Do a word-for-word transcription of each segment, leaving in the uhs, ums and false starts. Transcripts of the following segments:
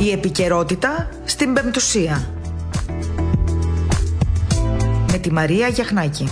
Η επικαιρότητα στην Πεμπτουσία. Με τη Μαρία Γιαχνάκη.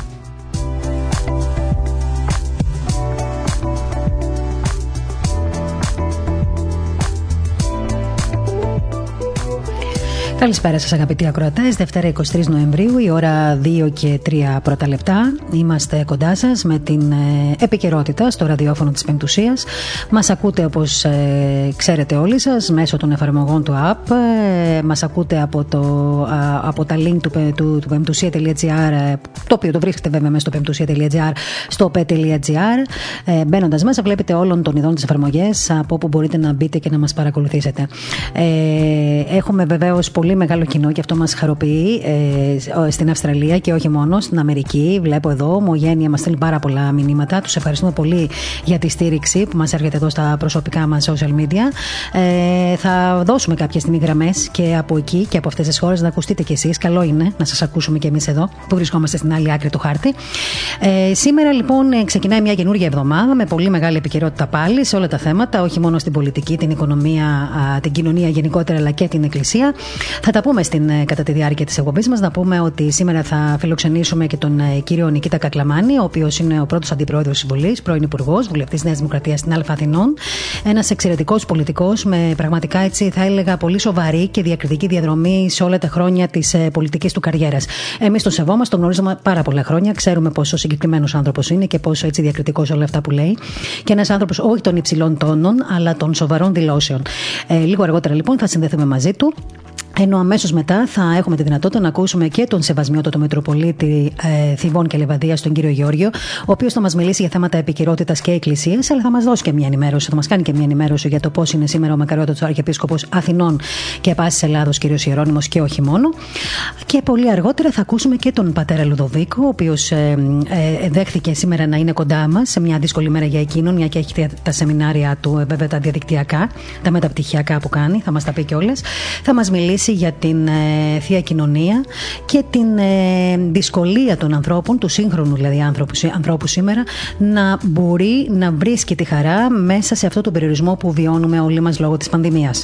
Καλησπέρα σας αγαπητοί ακροατές, Δευτέρα εικοστή τρίτη Νοεμβρίου, η ώρα δύο και τρία πρώτα λεπτά. Είμαστε κοντά σας με την ε, επικαιρότητα στο ραδιόφωνο της Πεμπτουσίας. Μας ακούτε όπως ε, ξέρετε όλοι σας μέσω των εφαρμογών του app. Ε, μας ακούτε από, το, α, από τα link του, του, του πεμπτουσία τελεία τζι άρ, το οποίο το βρίσκεται βέβαια μέσα στο πεμπτουσία τελεία τζι άρ, στο πε τελεία τζι άρ. Ε, μπαίνοντας μέσα βλέπετε όλων των ειδών τις εφαρμογές από όπου μπορείτε να μπείτε και να μας παρακολουθήσετε. Ε, έχουμε βεβαίως πολύ μεγάλο κοινό και αυτό μας χαροποιεί ε, στην Αυστραλία και όχι μόνο, στην Αμερική. Βλέπω εδώ, ομογένεια μας στέλνει πάρα πολλά μηνύματα. Τους ευχαριστούμε πολύ για τη στήριξη που μας έρχεται εδώ στα προσωπικά μας social media. Ε, θα δώσουμε κάποια στιγμή γραμμές και από εκεί και από αυτές τις χώρες να ακουστείτε κι εσείς. Καλό είναι να σας ακούσουμε κι εμείς εδώ που βρισκόμαστε στην άλλη άκρη του χάρτη. Ε, σήμερα λοιπόν ξεκινάει μια καινούργια εβδομάδα με πολύ μεγάλη επικαιρότητα πάλι σε όλα τα θέματα, όχι μόνο στην πολιτική, την οικονομία, την κοινωνία γενικότερα αλλά και την εκκλησία. Θα τα πούμε στην, κατά τη διάρκεια της εκπομπής μας. Να πούμε ότι σήμερα θα φιλοξενήσουμε και τον κύριο Νικήτα Κακλαμάνη, ο οποίος είναι ο πρώτος αντιπρόεδρος της Βουλής, πρώην υπουργός, βουλευτής Νέας Δημοκρατίας στην Α Αθηνών. Ένας εξαιρετικός πολιτικός με πραγματικά, έτσι θα έλεγα, πολύ σοβαρή και διακριτική διαδρομή σε όλα τα χρόνια της πολιτικής του καριέρας. Εμείς τον σεβόμαστε, τον γνωρίζουμε πάρα πολλά χρόνια, ξέρουμε πόσο συγκεκριμένος άνθρωπος είναι και πόσο έτσι διακριτικός όλα αυτά που λέει. Και ένας άνθρωπος όχι των υψηλών τόνων, αλλά των σοβαρών δηλώσεων. Ε, λίγο αργότερα λοιπόν θα συνδεθούμε μαζί του. Ενώ αμέσως μετά θα έχουμε τη δυνατότητα να ακούσουμε και τον Σεβασμιότατο Μητροπολίτη ε, Θηβών και Λεβαδίας, τον κύριο Γεώργιο, ο οποίος θα μας μιλήσει για θέματα επικαιρότητας και εκκλησίας, αλλά θα μας δώσει και μια ενημέρωση, θα μας κάνει και μια ενημέρωση για το πώς είναι σήμερα ο Μακαριότατος Αρχιεπίσκοπος Αθηνών και Πάσης Ελλάδος, κύριος Ιερώνυμος, και όχι μόνο. Και πολύ αργότερα θα ακούσουμε και τον πατέρα Λουδοβίκο, ο οποίος ε, ε, δέχθηκε σήμερα να είναι κοντά μας σε μια δύσκολη μέρα για εκείνον, μια και έχει τα σεμινάρια του, βέβαια τα διαδικτυακά, τα μεταπτυχιακά που κάνει, θα μας τα πει κιόλας. Θα μας μιλήσει για την ε, Θεία Κοινωνία και την ε, δυσκολία των ανθρώπων, του σύγχρονου δηλαδή ανθρώπου, ανθρώπου σήμερα, να μπορεί να βρίσκει τη χαρά μέσα σε αυτό τον περιορισμό που βιώνουμε όλοι μας λόγω της πανδημίας.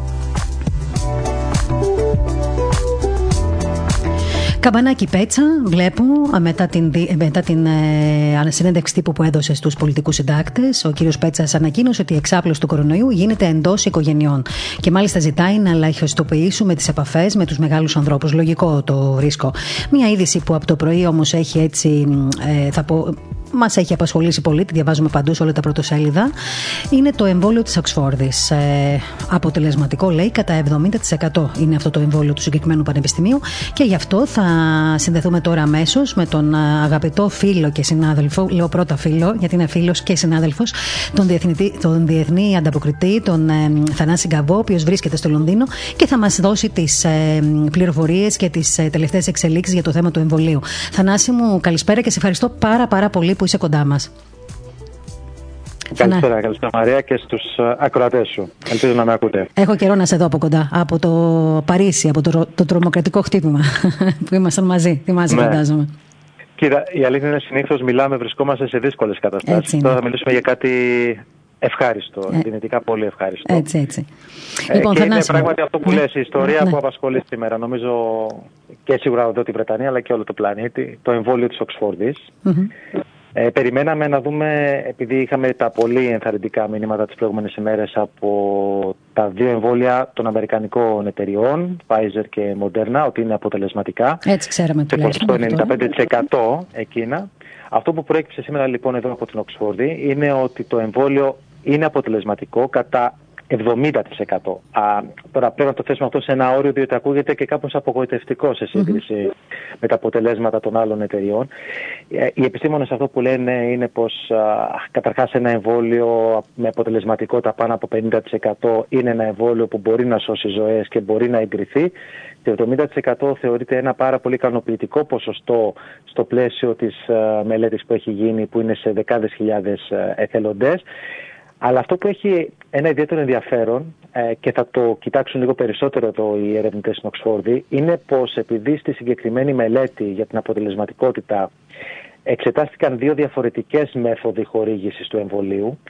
Καμπανάκι Πέτσα, βλέπω, μετά την, μετά την ε, συνέντευξη τύπου που έδωσε στους πολιτικούς συντάκτες, ο κύριος Πέτσας ανακοίνωσε ότι η εξάπλωση του κορονοϊού γίνεται εντός οικογενειών και μάλιστα ζητάει να ελαχιστοποιήσουμε τις επαφές με τους μεγάλους ανθρώπους. Λογικό το βρίσκω. Μια είδηση που από το πρωί όμως έχει έτσι, ε, θα πω, μας έχει απασχολήσει πολύ, τη διαβάζουμε παντού σε όλα τα πρωτοσέλιδα, είναι το εμβόλιο της Οξφόρδης. Ε, αποτελεσματικό, λέει, κατά εβδομήντα τοις εκατό είναι αυτό το εμβόλιο του συγκεκριμένου πανεπιστημίου και γι' αυτό θα συνδεθούμε τώρα αμέσως με τον αγαπητό φίλο και συνάδελφο, λέω πρώτα φίλο γιατί είναι φίλος και συνάδελφος, τον, τον διεθνή ανταποκριτή, τον ε, Θανάση Γκαβό, ο οποίος βρίσκεται στο Λονδίνο και θα μας δώσει τις ε, πληροφορίες και τις ε, τελευταίες εξελίξεις για το θέμα του εμβολίου. Θανάση μου, καλησπέρα και σε ευχαριστώ πάρα πάρα πολύ που είσαι κοντά μας. Καλησπέρα, ναι. Καλησπέρα Μαρία και στους ακροατές σου. Ελπίζω να με ακούτε. Έχω καιρό να σε δω από κοντά, από το Παρίσι, από το, το τρομοκρατικό χτύπημα που ήμασταν μαζί. Θυμάσαι, ναι. Φαντάζομαι. Κοίτα, η αλήθεια είναι συνήθως μιλάμε, βρισκόμαστε σε δύσκολες καταστάσεις. Τώρα θα μιλήσουμε για κάτι ευχάριστο, ε, δυνητικά πολύ ευχάριστο. Έτσι, έτσι. Ε, λοιπόν, και είναι πράγματι αυτό που ναι. λες, η ιστορία ναι. που απασχολεί σήμερα, νομίζω και σίγουρα εδώ τη Βρετανία αλλά και όλο το πλανήτη, το εμβόλιο της Οξφόρδης. Mm-hmm. Ε, περιμέναμε να δούμε, επειδή είχαμε τα πολύ ενθαρρυντικά μηνύματα τις προηγούμενες ημέρες από τα δύο εμβόλια των αμερικανικών εταιριών, Pfizer και Moderna, ότι είναι αποτελεσματικά. Έτσι ξέραμε τουλάχιστον. Το ενενήντα πέντε τοις εκατό εκείνα. Αυτό που προέκυψε σήμερα λοιπόν εδώ από την Οξφόρδη είναι ότι το εμβόλιο είναι αποτελεσματικό κατά εβδομήντα τοις εκατό. Α, τώρα πρέπει να το θέσουμε αυτό σε ένα όριο, διότι ακούγεται και κάπως απογοητευτικό σε σύγκριση mm-hmm. με τα αποτελέσματα των άλλων εταιριών. Ε, οι επιστήμονες αυτό που λένε είναι πως α, καταρχάς ένα εμβόλιο με αποτελεσματικότητα πάνω από πενήντα τοις εκατό είναι ένα εμβόλιο που μπορεί να σώσει ζωές και μπορεί να εγκριθεί. Το εβδομήντα τοις εκατό θεωρείται ένα πάρα πολύ ικανοποιητικό ποσοστό στο πλαίσιο της α, μελέτης που έχει γίνει, που είναι σε δεκάδες χιλιάδες α, εθελοντές. Αλλά αυτό που έχει ένα ιδιαίτερο ενδιαφέρον ε, και θα το κοιτάξουν λίγο περισσότερο εδώ οι ερευνητές στην Οξφόρδη είναι πως επειδή στη συγκεκριμένη μελέτη για την αποτελεσματικότητα εξετάστηκαν δύο διαφορετικές μέθοδοι χορήγησης του εμβολίου.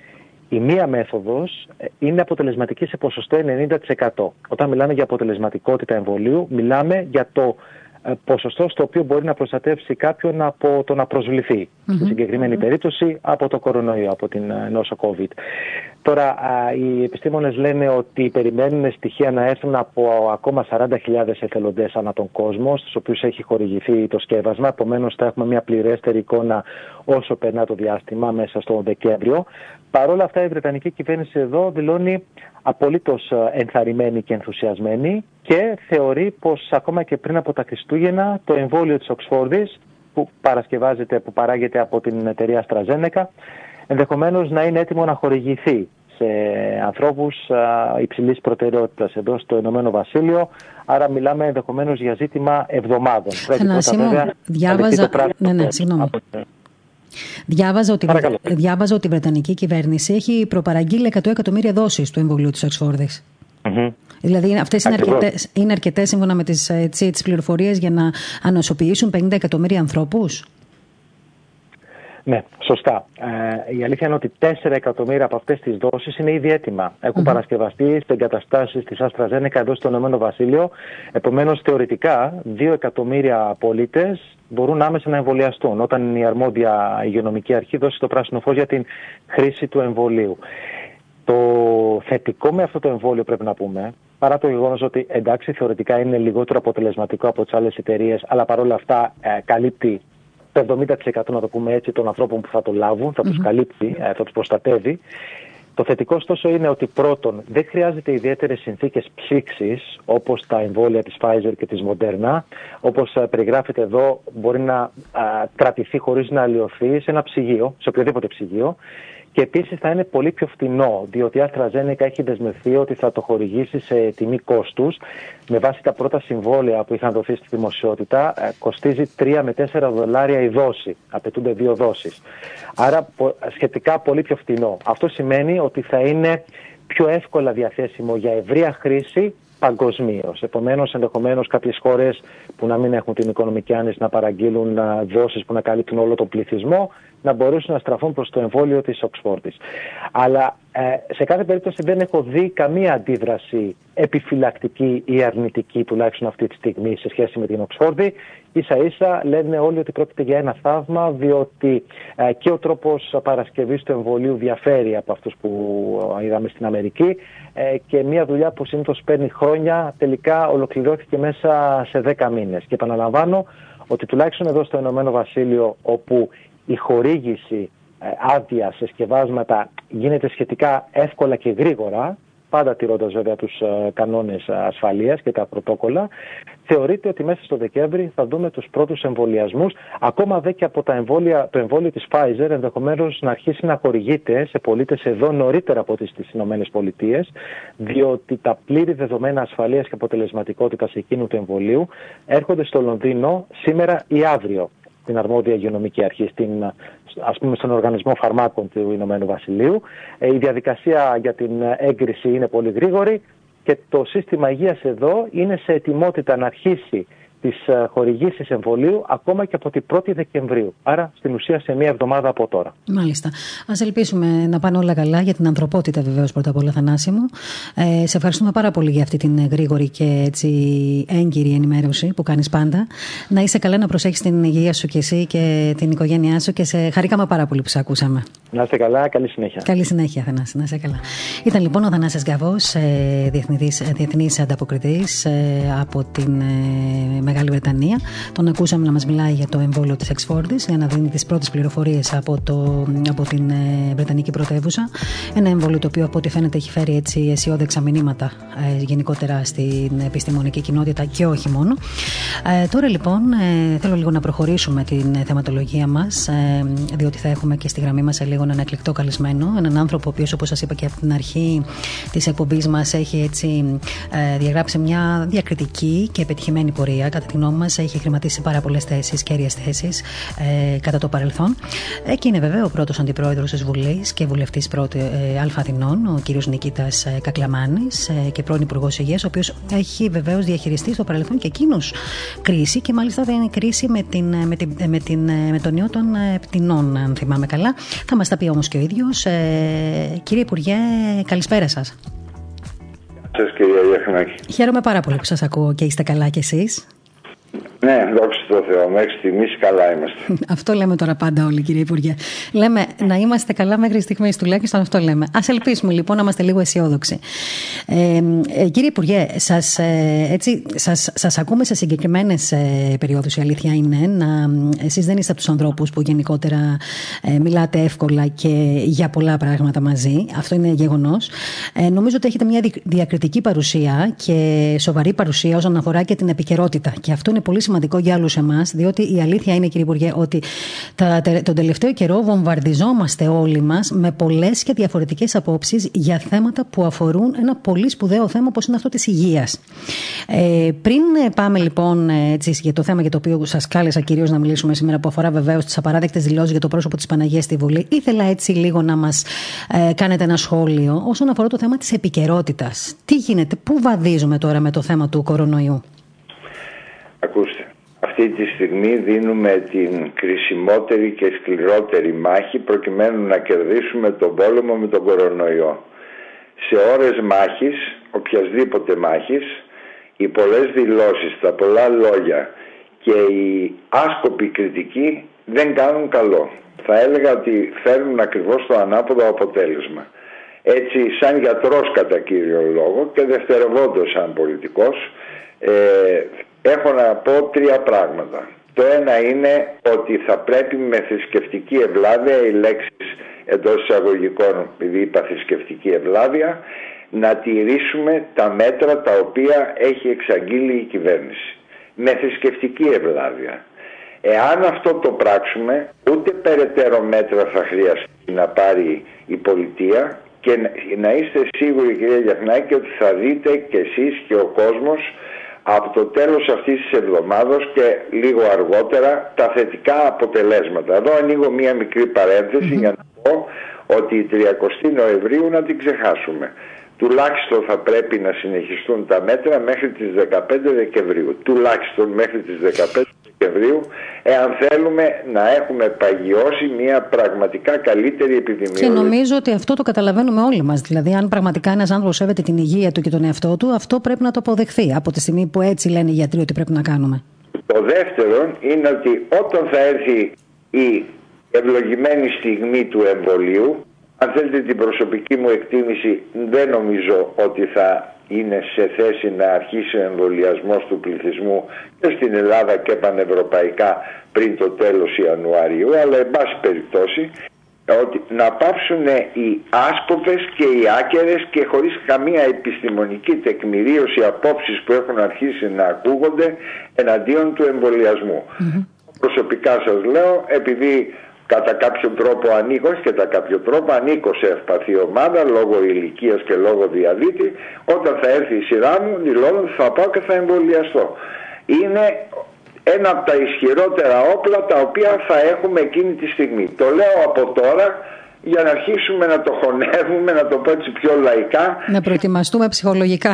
Η μία μέθοδος είναι αποτελεσματική σε ποσοστό ενενήντα τοις εκατό. Όταν μιλάμε για αποτελεσματικότητα εμβολίου, μιλάμε για το ποσοστό στο οποίο μπορεί να προστατεύσει κάποιον από το να προσβληθεί. Mm-hmm. Στη συγκεκριμένη mm-hmm. περίπτωση από το κορονοϊό, από την νόσο COVID. Τώρα, οι επιστήμονες λένε ότι περιμένουν στοιχεία να έρθουν από ακόμα σαράντα χιλιάδες εθελοντές ανά τον κόσμο, στους οποίους έχει χορηγηθεί το σκεύασμα. Επομένως, θα έχουμε μια πληρέστερη εικόνα όσο περνά το διάστημα μέσα στο Δεκέμβριο. Παρ' όλα αυτά, η Βρετανική κυβέρνηση εδώ δηλώνει απολύτως ενθαρρυμένη και ενθουσιασμένη και θεωρεί πως ακόμα και πριν από τα Χριστούγεννα το εμβόλιο της Οξφόρδης που παρασκευάζεται, που παράγεται από την εταιρεία AstraZeneca, ενδεχομένως να είναι έτοιμο να χορηγηθεί σε ανθρώπους υψηλής προτεραιότητας εδώ στο Ηνωμένο Βασίλειο. Άρα μιλάμε ενδεχομένως για ζήτημα εβδομάδων. Θανάσιμο, διάβαζα... Ναι, ναι, συγγνώμη. Από... Διάβαζα ότι, διάβαζα ότι η Βρετανική κυβέρνηση έχει προπαραγγείλει εκατό εκατομμύρια δόσεις του εμβολίου της Οξφόρδης. Mm-hmm. Δηλαδή αυτές είναι αρκετές, είναι αρκετές σύμφωνα με τις, τις πληροφορίες για να ανοσοποιήσουν πενήντα εκατομμύρια ανθρώπους. Ναι, σωστά. Ε, η αλήθεια είναι ότι τέσσερα εκατομμύρια από αυτές τις δόσεις είναι ήδη έτοιμα. Έχουν mm-hmm. παρασκευαστεί σε εγκαταστάσεις της AstraZeneca εδώ στο Ηνωμένο Βασίλειο. Επομένως, θεωρητικά, δύο εκατομμύρια πολίτες μπορούν άμεσα να εμβολιαστούν όταν η αρμόδια υγειονομική αρχή δώσει το πράσινο φως για την χρήση του εμβολίου. Το θετικό με αυτό το εμβόλιο, πρέπει να πούμε, παρά το γεγονός ότι εντάξει θεωρητικά είναι λιγότερο αποτελεσματικό από τις άλλες εταιρείες, αλλά παρόλα αυτά ε, καλύπτει το εβδομήντα τοις εκατό, να το πούμε έτσι, των ανθρώπων που θα το λάβουν, θα mm-hmm. τους καλύπτει, ε, θα τους προστατεύει. Το θετικό ωστόσο είναι ότι πρώτον δεν χρειάζεται ιδιαίτερες συνθήκες ψήξης όπως τα εμβόλια της Pfizer και της Moderna. Όπως α, περιγράφεται εδώ, μπορεί να α, κρατηθεί χωρίς να αλλοιωθεί σε ένα ψυγείο, σε οποιοδήποτε ψυγείο. Και επίσης θα είναι πολύ πιο φτηνό, διότι η AstraZeneca έχει δεσμευθεί ότι θα το χορηγήσει σε τιμή κόστους. Με βάση τα πρώτα συμβόλαια που είχαν δοθεί στη δημοσιότητα, κοστίζει τρία με τέσσερα δολάρια η δόση. Απαιτούνται δύο δόσεις. Άρα σχετικά πολύ πιο φτηνό. Αυτό σημαίνει ότι θα είναι πιο εύκολα διαθέσιμο για ευρεία χρήση παγκοσμίως. Επομένως, ενδεχομένως κάποιες χώρες που να μην έχουν την οικονομική άνεση να παραγγείλουν δόσεις που να καλύπτουν όλο τον πληθυσμό, να μπορούσαν να στραφούν προς το εμβόλιο της Οξφόρδης. Αλλά ε, σε κάθε περίπτωση δεν έχω δει καμία αντίδραση επιφυλακτική ή αρνητική, τουλάχιστον αυτή τη στιγμή, σε σχέση με την Οξφόρδη. Ίσα ίσα λένε όλοι ότι πρόκειται για ένα θαύμα, διότι ε, και ο τρόπος παρασκευής του εμβολίου διαφέρει από αυτούς που είδαμε στην Αμερική ε, και μια δουλειά που συνήθως παίρνει χρόνια τελικά ολοκληρώθηκε μέσα σε δέκα μήνες. Και επαναλαμβάνω ότι τουλάχιστον εδώ στο Ηνωμένο Βασίλειο, όπου η χορήγηση ε, άδεια σε σκευάσματα γίνεται σχετικά εύκολα και γρήγορα, πάντα τηρώντας βέβαια τους ε, κανόνες ασφαλείας και τα πρωτόκολλα, θεωρείται ότι μέσα στο Δεκέμβρη θα δούμε τους πρώτους εμβολιασμούς, ακόμα δε και από τα εμβόλια, το εμβόλιο της Pfizer ενδεχομένως να αρχίσει να χορηγείται σε πολίτες εδώ νωρίτερα από τις ΗΠΑ, διότι τα πλήρη δεδομένα ασφαλείας και αποτελεσματικότητας εκείνου του εμβολίου έρχονται στο Λονδίνο σήμερα ή αύριο, την αρμόδια υγειονομική αρχή, στην, ας πούμε, στον Οργανισμό Φαρμάκων του Ηνωμένου Βασιλείου. Ε, η διαδικασία για την έγκριση είναι πολύ γρήγορη και το σύστημα υγείας εδώ είναι σε ετοιμότητα να αρχίσει τις χορηγήσεις εμβολίου ακόμα και από την πρώτη Δεκεμβρίου. Άρα στην ουσία σε μία εβδομάδα από τώρα. Μάλιστα. Ας ελπίσουμε να πάνε όλα καλά για την ανθρωπότητα, βεβαίως, πρώτα απ' όλα, Θανάση μου. Ε, σε ευχαριστούμε πάρα πολύ για αυτή την γρήγορη και έτσι έγκυρη ενημέρωση που κάνεις πάντα. Να είσαι καλά, να προσέχεις την υγεία σου και εσύ και την οικογένειά σου και σε χαρήκαμε πάρα πολύ που σε ακούσαμε. Να είστε καλά, καλή συνέχεια. Καλή συνέχεια, Θανάση, να είστε καλά. Ήταν λοιπόν ο Θανάσης Γκαβός, διεθνής ανταποκριτής από την Μεγάλη Βρετανία. Τον ακούσαμε να μας μιλάει για το εμβόλιο της Οξφόρδης, για να δίνει τις πρώτες πληροφορίες από, το, από την Βρετανική πρωτεύουσα. Ένα εμβόλιο το οποίο από ό,τι φαίνεται έχει φέρει έτσι αισιόδεξα μηνύματα ε, γενικότερα στην επιστημονική κοινότητα και όχι μόνο. Ε, τώρα λοιπόν ε, θέλω λίγο να προχωρήσουμε την θεματολογία μας, ε, διότι θα έχουμε και στη γραμμή μας σε λίγο έναν εκλεκτό καλεσμένο. Έναν άνθρωπο ο οποίος, όπως σας είπα και από την αρχή της εκπομπής μας, έχει έτσι ε, διαγράψει μια διακριτική και πετυχημένη πορεία κατά τη γνώμη μας, έχει χρηματίσει πάρα πολλές θέσεις, κέρυες θέσεις ε, κατά το παρελθόν. Ε, και είναι βέβαια ο πρώτος αντιπρόεδρος της Βουλής και βουλευτής πρώτη ε, Α Αθηνών, ο κύριος Νικήτας ε, Κακλαμάνης, ε, και πρώην Υπουργός Υγείας, ο οποίος έχει βεβαίως διαχειριστεί στο παρελθόν και εκείνος κρίση, και μάλιστα δεν είναι κρίση με, την, με, την, με, την, με τον ιό των πτηνών, αν θυμάμαι καλά. Θα μας τα πει όμως και ο ίδιος. Ε, κύριε Υπουργέ, καλησπέρα σας. Σας, κυρία Γιαχνάκη. Χαίρομαι πάρα πολύ που σας ακούω και είστε καλά κι εσείς. Ναι, δόξα τω Θεώ, μέχρι στιγμής καλά είμαστε. Αυτό λέμε τώρα πάντα όλοι, κύριε Υπουργέ. Λέμε να είμαστε καλά μέχρι στιγμής, τουλάχιστον αυτό λέμε. Ας ελπίσουμε λοιπόν να είμαστε λίγο αισιόδοξοι. Ε, ε, κύριε Υπουργέ, σας, ε, έτσι, σας, σας ακούμε σε συγκεκριμένες ε, περιόδους. Η αλήθεια είναι να εσείς δεν είστε από τους ανθρώπους που γενικότερα ε, μιλάτε εύκολα και για πολλά πράγματα μαζί. Αυτό είναι γεγονός. Ε, νομίζω ότι έχετε μια διακριτική παρουσία και σοβαρή παρουσία όσον αφορά και την επικαιρότητα. Και αυτό είναι πολύ σημαντικό για όλους εμάς, διότι η αλήθεια είναι, κύριε Υπουργέ, ότι τα, τον τελευταίο καιρό βομβαρδιζόμαστε όλοι μας με πολλές και διαφορετικές απόψεις για θέματα που αφορούν ένα πολύ σπουδαίο θέμα όπως είναι αυτό της υγείας. Ε, πριν πάμε λοιπόν έτσι, για το θέμα για το οποίο σας κάλεσα κυρίως να μιλήσουμε σήμερα, που αφορά βεβαίως τις απαράδεκτες δηλώσεις για το πρόσωπο της Παναγίας στη Βουλή, ήθελα έτσι λίγο να μας ε, κάνετε ένα σχόλιο όσον αφορά το θέμα της επικαιρότητας. Τι γίνεται, πού βαδίζουμε τώρα με το θέμα του κορονοϊού? Ακούστε, αυτή τη στιγμή δίνουμε την κρισιμότερη και σκληρότερη μάχη προκειμένου να κερδίσουμε τον πόλεμο με τον κορονοϊό. Σε ώρες μάχης, οποιασδήποτε μάχης, οι πολλές δηλώσεις, τα πολλά λόγια και η άσκοπη κριτική δεν κάνουν καλό. Θα έλεγα ότι φέρνουν ακριβώς το ανάποδο αποτέλεσμα. Έτσι, σαν γιατρός κατά κύριο λόγο και δευτερευόντως σαν πολιτικός, ε, έχω να πω τρία πράγματα. Το ένα είναι ότι θα πρέπει με θρησκευτική ευλάβεια, οι λέξεις εντός εισαγωγικών, επειδή είπα θρησκευτική ευλάβεια, να τηρήσουμε τα μέτρα τα οποία έχει εξαγγείλει η κυβέρνηση. Με θρησκευτική ευλάβεια. Εάν αυτό το πράξουμε, ούτε περαιτέρω μέτρα θα χρειαστεί να πάρει η πολιτεία, και να είστε σίγουροι, κυρία Γιαχνάκη, ότι θα δείτε κι εσείς και ο κόσμος από το τέλος αυτής της εβδομάδος και λίγο αργότερα τα θετικά αποτελέσματα. Εδώ ανοίγω μία μικρή παρένθεση mm-hmm. για να πω ότι η τριαντάτη Νοεμβρίου να την ξεχάσουμε. Τουλάχιστον θα πρέπει να συνεχιστούν τα μέτρα μέχρι τις δεκαπέντε Δεκεμβρίου. Τουλάχιστον μέχρι τις δεκαπέντε Δεκεμβρίου, εάν θέλουμε να έχουμε παγιώσει μια πραγματικά καλύτερη επιδημιολογία. Και νομίζω ότι αυτό το καταλαβαίνουμε όλοι μας. Δηλαδή, αν πραγματικά ένας άνθρωπος σέβεται την υγεία του και τον εαυτό του, αυτό πρέπει να το αποδεχθεί από τη στιγμή που έτσι λένε οι γιατροί ότι πρέπει να κάνουμε. Το δεύτερο είναι ότι όταν θα έρθει η ευλογημένη στιγμή του εμβολίου, αν θέλετε την προσωπική μου εκτίμηση, δεν νομίζω ότι θα είναι σε θέση να αρχίσει ο εμβολιασμός του πληθυσμού και στην Ελλάδα και πανευρωπαϊκά πριν το τέλος Ιανουαρίου, αλλά εν πάση περιπτώσει ότι να πάψουν οι άσκοπες και οι άκερες και χωρίς καμία επιστημονική τεκμηρίωση απόψεις που έχουν αρχίσει να ακούγονται εναντίον του εμβολιασμού. Mm-hmm. Προσωπικά σας λέω, επειδή κατά κάποιο τρόπο ανήκω, όχι κατά κάποιο τρόπο ανήκω σε ευπαθή ομάδα λόγω ηλικίας και λόγω διαβήτη, όταν θα έρθει η σειρά μου δηλώνω ότι θα πάω και θα εμβολιαστώ. Είναι ένα από τα ισχυρότερα όπλα τα οποία θα έχουμε εκείνη τη στιγμή. Το λέω από τώρα για να αρχίσουμε να το χωνεύουμε, να το πω έτσι πιο λαϊκά. Να προετοιμαστούμε ψυχολογικά.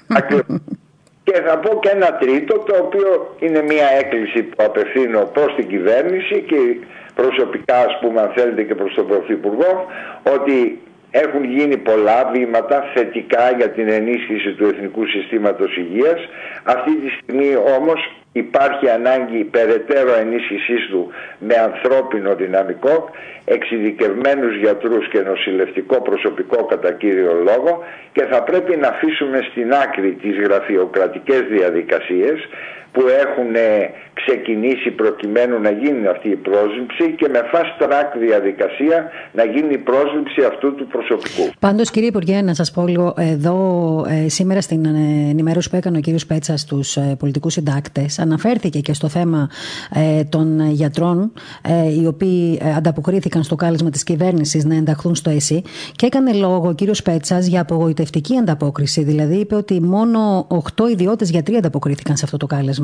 Και θα πω και ένα τρίτο, το οποίο είναι μια έκκληση που απευθύνω προς την κυβέρνηση και προσωπικά, ας πούμε, αν θέλετε, και προς τον Πρωθυπουργό, ότι έχουν γίνει πολλά βήματα θετικά για την ενίσχυση του Εθνικού Συστήματος Υγείας. Αυτή τη στιγμή όμως υπάρχει ανάγκη περαιτέρω ενίσχυσής του με ανθρώπινο δυναμικό, εξειδικευμένους γιατρούς και νοσηλευτικό προσωπικό κατά κύριο λόγο, και θα πρέπει να αφήσουμε στην άκρη τις γραφειοκρατικές διαδικασίες που έχουν ξεκινήσει προκειμένου να γίνει αυτή η πρόσληψη και με fast track διαδικασία να γίνει η πρόσληψη αυτού του προσωπικού. Πάντως, κύριε Υπουργέ, να σας πω λίγο εδώ ε, σήμερα στην ενημέρωση που έκανε ο κύριος Πέτσας στους ε, πολιτικούς συντάκτες, αναφέρθηκε και στο θέμα ε, των γιατρών ε, οι οποίοι ε, ανταποκρίθηκαν στο κάλεσμα της κυβέρνησης να ενταχθούν στο ΕΣΥ, και έκανε λόγο ο κύριος Πέτσας για απογοητευτική ανταπόκριση. Δηλαδή είπε ότι μόνο οκτώ ιδιώτες γιατροί ανταποκρίθηκαν σε αυτό το κάλεσμα.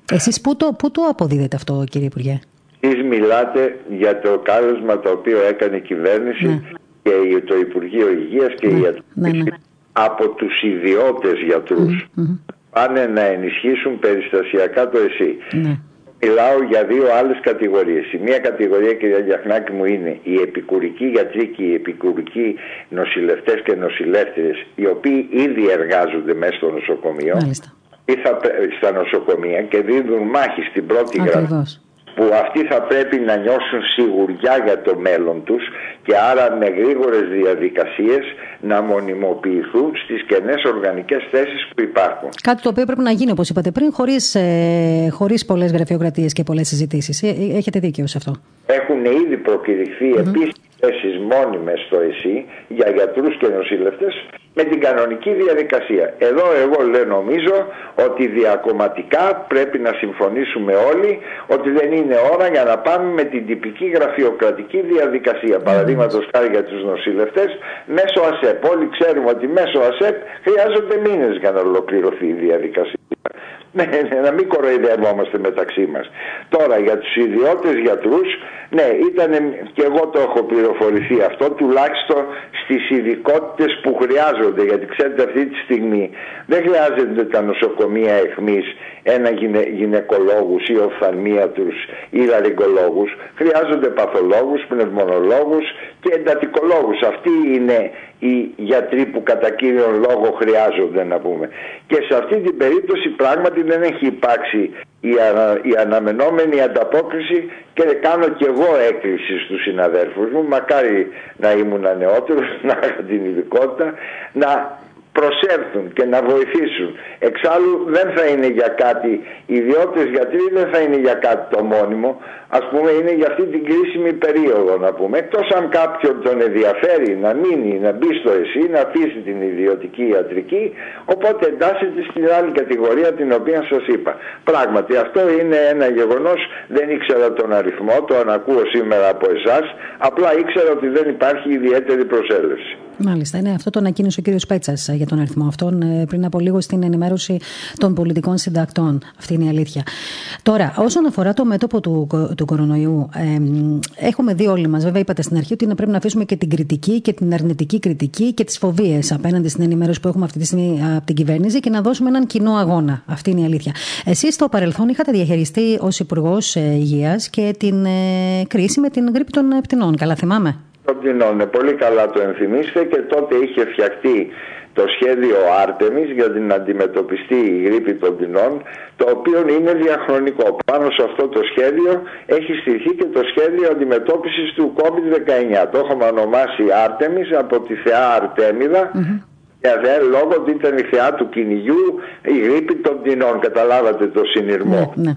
Εσείς πού το, πού το αποδίδετε αυτό, κύριε Υπουργέ? Εσείς μιλάτε για το κάλεσμα το οποίο έκανε η κυβέρνηση, ναι, και το Υπουργείο Υγείας και, ναι, η ιατρική, ναι, ναι, από τους ιδιώτες γιατρούς. Mm-hmm. Πάνε να ενισχύσουν περιστασιακά το ΕΣΥ. Ναι. Μιλάω για δύο άλλες κατηγορίες. Η μία κατηγορία, κυρία Γιαχνάκη μου, είναι οι επικουρικοί γιατροί και οι επικουρικοί νοσηλευτές και νοσηλεύτριες, οι οποίοι ήδη εργάζονται μέσα στο νοσοκομείο ή θα, στα νοσοκομεία και δίνουν μάχη στην πρώτη γραμμή, που αυτοί θα πρέπει να νιώσουν σιγουριά για το μέλλον τους και άρα με γρήγορες διαδικασίες να μονιμοποιηθούν στις κενές οργανικές θέσεις που υπάρχουν. Κάτι το οποίο πρέπει να γίνει, όπως είπατε πριν, χωρίς, ε, χωρίς πολλές γραφειοκρατίες και πολλές συζητήσεις. Ε, έχετε δίκιο σε αυτό. Έχουν ήδη προκηρυχθεί mm-hmm. επίσης θέσεις μόνιμες στο ΕΣΥ για γιατρούς και νοσηλευτές με την κανονική διαδικασία. Εδώ εγώ λέω, νομίζω ότι διακομματικά πρέπει να συμφωνήσουμε όλοι ότι δεν είναι ώρα για να πάμε με την τυπική γραφειοκρατική διαδικασία. Mm-hmm. Παραδείγματος χάρη για τους νοσηλευτές μέσω ΑΣΕΠ. Όλοι ξέρουμε ότι μέσω ΑΣΕΠ χρειάζονται μήνες για να ολοκληρωθεί η διαδικασία. Ναι, να μην κοροϊδευόμαστε μεταξύ μας. Τώρα για τους ιδιώτες γιατρούς, ναι, ήταν και εγώ το έχω πληροφορηθεί αυτό, τουλάχιστον στις ειδικότητες που χρειάζονται, γιατί ξέρετε αυτή τη στιγμή δεν χρειάζεται τα νοσοκομεία αιχμής ένα γυναι, γυναικολόγους ή οφθαλμίατρους ή λαρυγκολόγους, χρειάζονται παθολόγους, πνευμονολόγους και εντατικολόγους. Αυτοί είναι οι γιατροί που κατά κύριον λόγο χρειάζονται, να πούμε. Και σε αυτή την περίπτωση πράγματι δεν έχει υπάρξει η, ανα, η αναμενόμενη ανταπόκριση και κάνω και εγώ έκκληση στους συναδέλφους μου, μακάρι να ήμουν νεότερος, να είχα την ειδικότητα, να προσέλθουν και να βοηθήσουν. Εξάλλου δεν θα είναι για κάτι, οι ιδιώτες γιατροί δεν θα είναι για κάτι το μόνιμο, ας πούμε είναι για αυτή την κρίσιμη περίοδο, να πούμε, εκτός αν κάποιον τον ενδιαφέρει να μείνει, να μπει στο ΕΣΥ, να αφήσει την ιδιωτική ιατρική, οπότε εντάσσεται στην άλλη κατηγορία την οποία σας είπα. Πράγματι αυτό είναι ένα γεγονός, δεν ήξερα τον αριθμό, το ανακούω σήμερα από εσάς, απλά ήξερα ότι δεν υπάρχει ιδιαίτερη προσέλευση. Μάλιστα, ναι, αυτό το ανακοίνωσε ο κύριος Πέτσας για τον αριθμό αυτόν πριν από λίγο στην ενημέρωση των πολιτικών συντακτών. Αυτή είναι η αλήθεια. Τώρα, όσον αφορά το μέτωπο του, του κορονοϊού, ε, έχουμε δει όλοι μας, βέβαια, είπατε στην αρχή ότι πρέπει να αφήσουμε και την κριτική και την αρνητική κριτική και τις φοβίες απέναντι στην ενημέρωση που έχουμε αυτή τη στιγμή από την κυβέρνηση και να δώσουμε έναν κοινό αγώνα. Αυτή είναι η αλήθεια. Εσείς στο παρελθόν είχατε διαχειριστεί ως Υπουργός Υγείας και την ε, κρίση με την γρίπη των πτηνών. Καλά θυμάμαι. Των πτηνών, πολύ καλά το ενθυμίστε, και τότε είχε φτιαχτεί το σχέδιο Άρτεμις για την αντιμετωπιστεί η γρίπη των πτηνών, το οποίο είναι διαχρονικό. Πάνω σε αυτό το σχέδιο έχει στηθεί και το σχέδιο αντιμετώπισης του κόβιντ δεκαεννιά. Το έχουμε ονομάσει Άρτεμις από τη θεά Αρτέμιδα, mm-hmm. και λόγω ότι ήταν η θεά του κυνηγιού η γρίπη των πτηνών. Καταλάβατε το συνειρμό. Mm-hmm.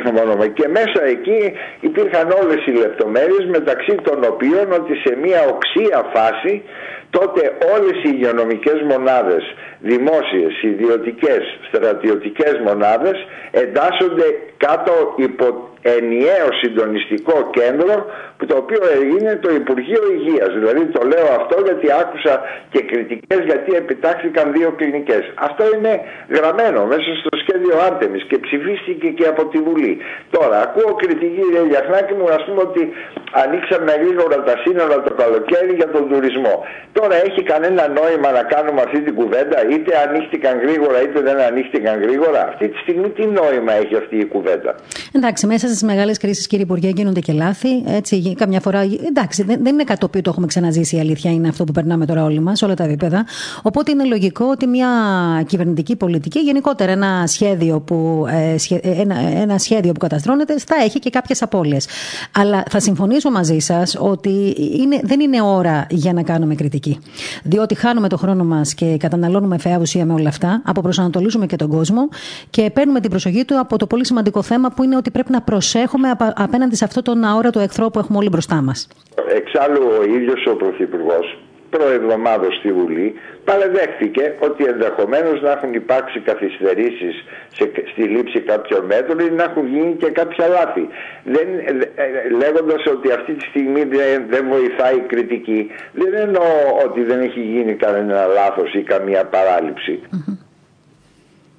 Και μέσα εκεί υπήρχαν όλες οι λεπτομέρειες, μεταξύ των οποίων ότι σε μια οξία φάση τότε όλες οι υγειονομικές μονάδες, δημόσιες, ιδιωτικές, στρατιωτικές μονάδες εντάσσονται κάτω υπό ενιαίο συντονιστικό κέντρο, το οποίο είναι το Υπουργείο Υγείας. Δηλαδή το λέω αυτό γιατί άκουσα και κριτικές γιατί επιτάχθηκαν δύο κλινικές. Αυτό είναι γραμμένο μέσα στο σχέδιο Άρτεμις και ψηφίστηκε και από τη Βουλή. Τώρα ακούω κριτική, κύριε Γιαχνάκη μου, ας πούμε ότι ανοίξαμε γρήγορα τα σύνορα το καλοκαίρι για τον τουρισμό. Τώρα έχει κανένα νόημα να κάνουμε αυτή την κουβέντα, είτε ανοίχτηκαν γρήγορα είτε δεν ανοίχτηκαν γρήγορα? Αυτή τη στιγμή τι νόημα έχει αυτή η κουβέντα? Εντάξει, μέσα στις μεγάλες κρίσεις, κύριε Υπουργέ, γίνονται και λάθη. Έτσι, καμιά φορά. Εντάξει, δεν, δεν είναι κάτι το οποίο το έχουμε ξαναζήσει. Η αλήθεια είναι αυτό που περνάμε τώρα όλοι μας, όλα τα επίπεδα. Οπότε είναι λογικό ότι μια κυβερνητική πολιτική, γενικότερα ένα σχέδιο που, ε, σχέ, ένα, ένα σχέδιο που καταστρώνεται, θα έχει και κάποιες απώλειες. Αλλά θα συμφωνήσω μαζί σας ότι είναι, δεν είναι ώρα για να κάνουμε κριτική. Διότι χάνουμε το χρόνο μας και καταναλώνουμε φαιά ουσία με όλα αυτά, αποπροσανατολίζουμε και τον κόσμο και παίρνουμε την προσοχή του από το πολύ σημαντικό θέμα που είναι ότι πρέπει να προσέχουμε απέναντι σε αυτόν τον αόρατο εχθρό που έχουμε όλοι μπροστά μας. Εξάλλου ο ίδιος ο Πρωθυπουργός προεβδομάδος στη Βουλή παραδέχθηκε ότι ενδεχομένως να έχουν υπάρξει καθυστερήσεις σε, στη λήψη κάποιων μέτρων ή να έχουν γίνει και κάποια λάθη. Δεν, λέγοντας ότι αυτή τη στιγμή δεν, δεν βοηθάει η κριτική, δεν εννοώ ότι δεν έχει γίνει κανένα λάθος ή καμία παράληψη. Mm-hmm.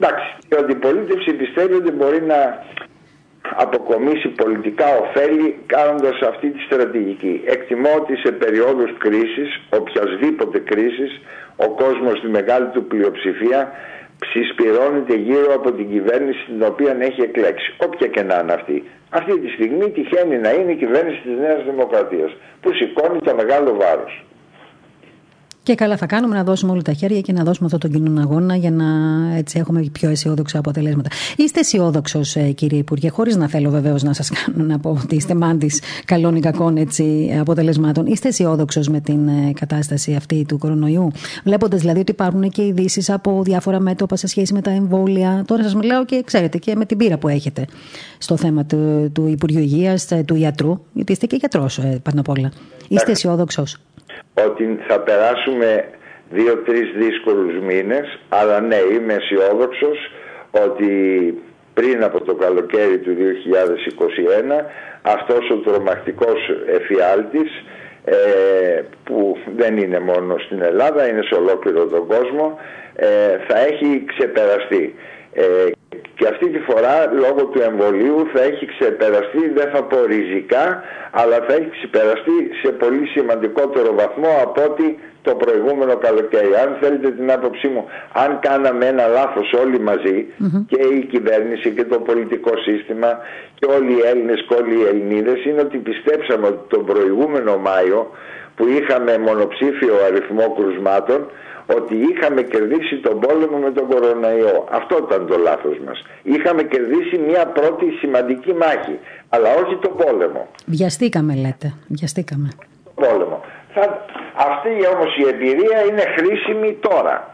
Εντάξει, η αντιπολίτευση πιστεύει ότι μπορεί να αποκομίσει πολιτικά ωφέλη κάνοντας αυτή τη στρατηγική. Εκτιμώ ότι σε περιόδους κρίσης, οποιασδήποτε κρίσης, ο κόσμος στη μεγάλη του πλειοψηφία συσπυρώνεται γύρω από την κυβέρνηση την οποία έχει εκλέξει, όποια και να είναι αυτή. Αυτή τη στιγμή τυχαίνει να είναι η κυβέρνηση της Νέας Δημοκρατίας, που σηκώνει το μεγάλο βάρος. Και καλά θα κάνουμε να δώσουμε όλα τα χέρια και να δώσουμε αυτό τον κοινό αγώνα για να έτσι έχουμε πιο αισιόδοξα αποτελέσματα. Είστε αισιόδοξος, κύριε Υπουργέ, χωρίς να θέλω βεβαίως να σας κάνω να πω ότι είστε μάντης καλών ή κακών έτσι, αποτελεσμάτων. Είστε αισιόδοξος με την κατάσταση αυτή του κορονοϊού, βλέποντας δηλαδή ότι υπάρχουν και ειδήσεις από διάφορα μέτωπα σε σχέση με τα εμβόλια? Τώρα σας μιλάω και ξέρετε και με την πείρα που έχετε στο θέμα του, του Υπουργείου Υγείας, του ιατρού, γιατί είστε και γιατρός πάνω απ' όλα. Είστε αισιόδοξος? Ότι θα περάσουμε δύο-τρεις δύσκολους μήνες, αλλά ναι, είμαι αισιόδοξος ότι πριν από το καλοκαίρι του δύο χιλιάδες είκοσι ένα αυτός ο τρομακτικός εφιάλτης, ε, που δεν είναι μόνο στην Ελλάδα, είναι σε ολόκληρο τον κόσμο, ε, θα έχει ξεπεραστεί. Ε, και αυτή τη φορά λόγω του εμβολίου θα έχει ξεπεραστεί, δεν θα πω ριζικά, αλλά θα έχει ξεπεραστεί σε πολύ σημαντικότερο βαθμό από ότι το προηγούμενο καλοκαίρι. Αν θέλετε την άποψή μου, αν κάναμε ένα λάθος όλοι μαζί, mm-hmm. και η κυβέρνηση και το πολιτικό σύστημα και όλοι οι Έλληνες και όλοι οι Ελληνίδες, είναι ότι πιστέψαμε ότι τον προηγούμενο Μάιο, που είχαμε μονοψήφιο αριθμό κρουσμάτων, ότι είχαμε κερδίσει τον πόλεμο με τον κορονοϊό. Αυτό ήταν το λάθος μας. Είχαμε κερδίσει μια πρώτη σημαντική μάχη, αλλά όχι τον πόλεμο. Βιαστήκαμε, λέτε. Βιαστήκαμε. Το πόλεμο. Θα... Αυτή όμως η εμπειρία είναι χρήσιμη τώρα.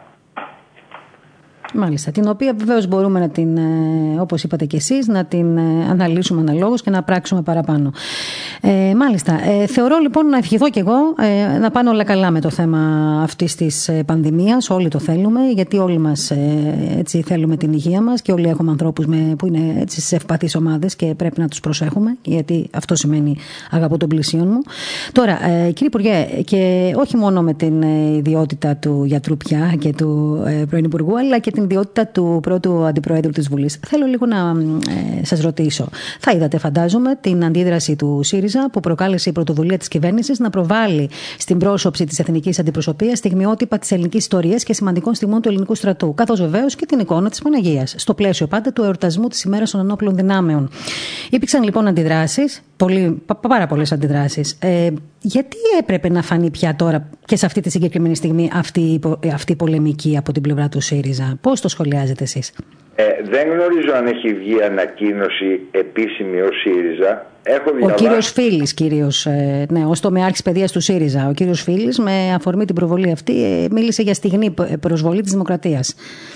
Μάλιστα, την οποία βεβαίως μπορούμε να την, όπως είπατε και εσείς, να την αναλύσουμε αναλόγως και να πράξουμε παραπάνω. Ε, μάλιστα, ε, θεωρώ λοιπόν να ευχηθώ κι εγώ ε, να πάνε όλα καλά με το θέμα αυτής της πανδημίας. Όλοι το θέλουμε, γιατί όλοι μας ε, έτσι θέλουμε την υγεία μας και όλοι έχουμε ανθρώπους με, που είναι έτσι στις ευπαθείς ομάδες και πρέπει να τους προσέχουμε, γιατί αυτό σημαίνει αγαπώ τον πλησίον μου. Τώρα, ε, κύριε Υπουργέ, και όχι μόνο με την ιδιότητα του γιατρού πια και του ε, πρώην Υπουργού, αλλά και την ιδιότητα του πρώτου Αντιπροέδρου της Βουλής. Θέλω λίγο να ε, σας ρωτήσω. Θα είδατε, φαντάζομαι, την αντίδραση του ΣΥΡΙΖΑ που προκάλεσε η πρωτοβουλία της κυβέρνησης να προβάλλει στην πρόσωψη της εθνικής αντιπροσωπείας στιγμιότυπα της ελληνικής ιστορίας και σημαντικών στιγμών του ελληνικού στρατού, καθώς βεβαίως και την εικόνα της Παναγίας, στο πλαίσιο πάντα του εορτασμού της ημέρας των ενόπλων δυνάμεων. Υπήρξαν λοιπόν αντιδράσεις, πολύ, πάρα πολλές αντιδράσεις. Ε, γιατί έπρεπε να φανεί πια τώρα και σε αυτή τη συγκεκριμένη στιγμή αυτή, αυτή η πολεμική από την πλευρά του ΣΥΡΙΖΑ? Πώς το σχολιάζετε εσείς? Ε, δεν γνωρίζω αν έχει βγει ανακοίνωση επίσημη ο ΣΥΡΙΖΑ. Έχω διαβάσει... Ο κύριος Φίλης, κύριος, ε, ναι, ως τομεάρχης παιδείας του ΣΥΡΙΖΑ, ο κύριος Φίλης, με αφορμή την προβολή αυτή, ε, μίλησε για στιγμή προσβολή της Δημοκρατίας.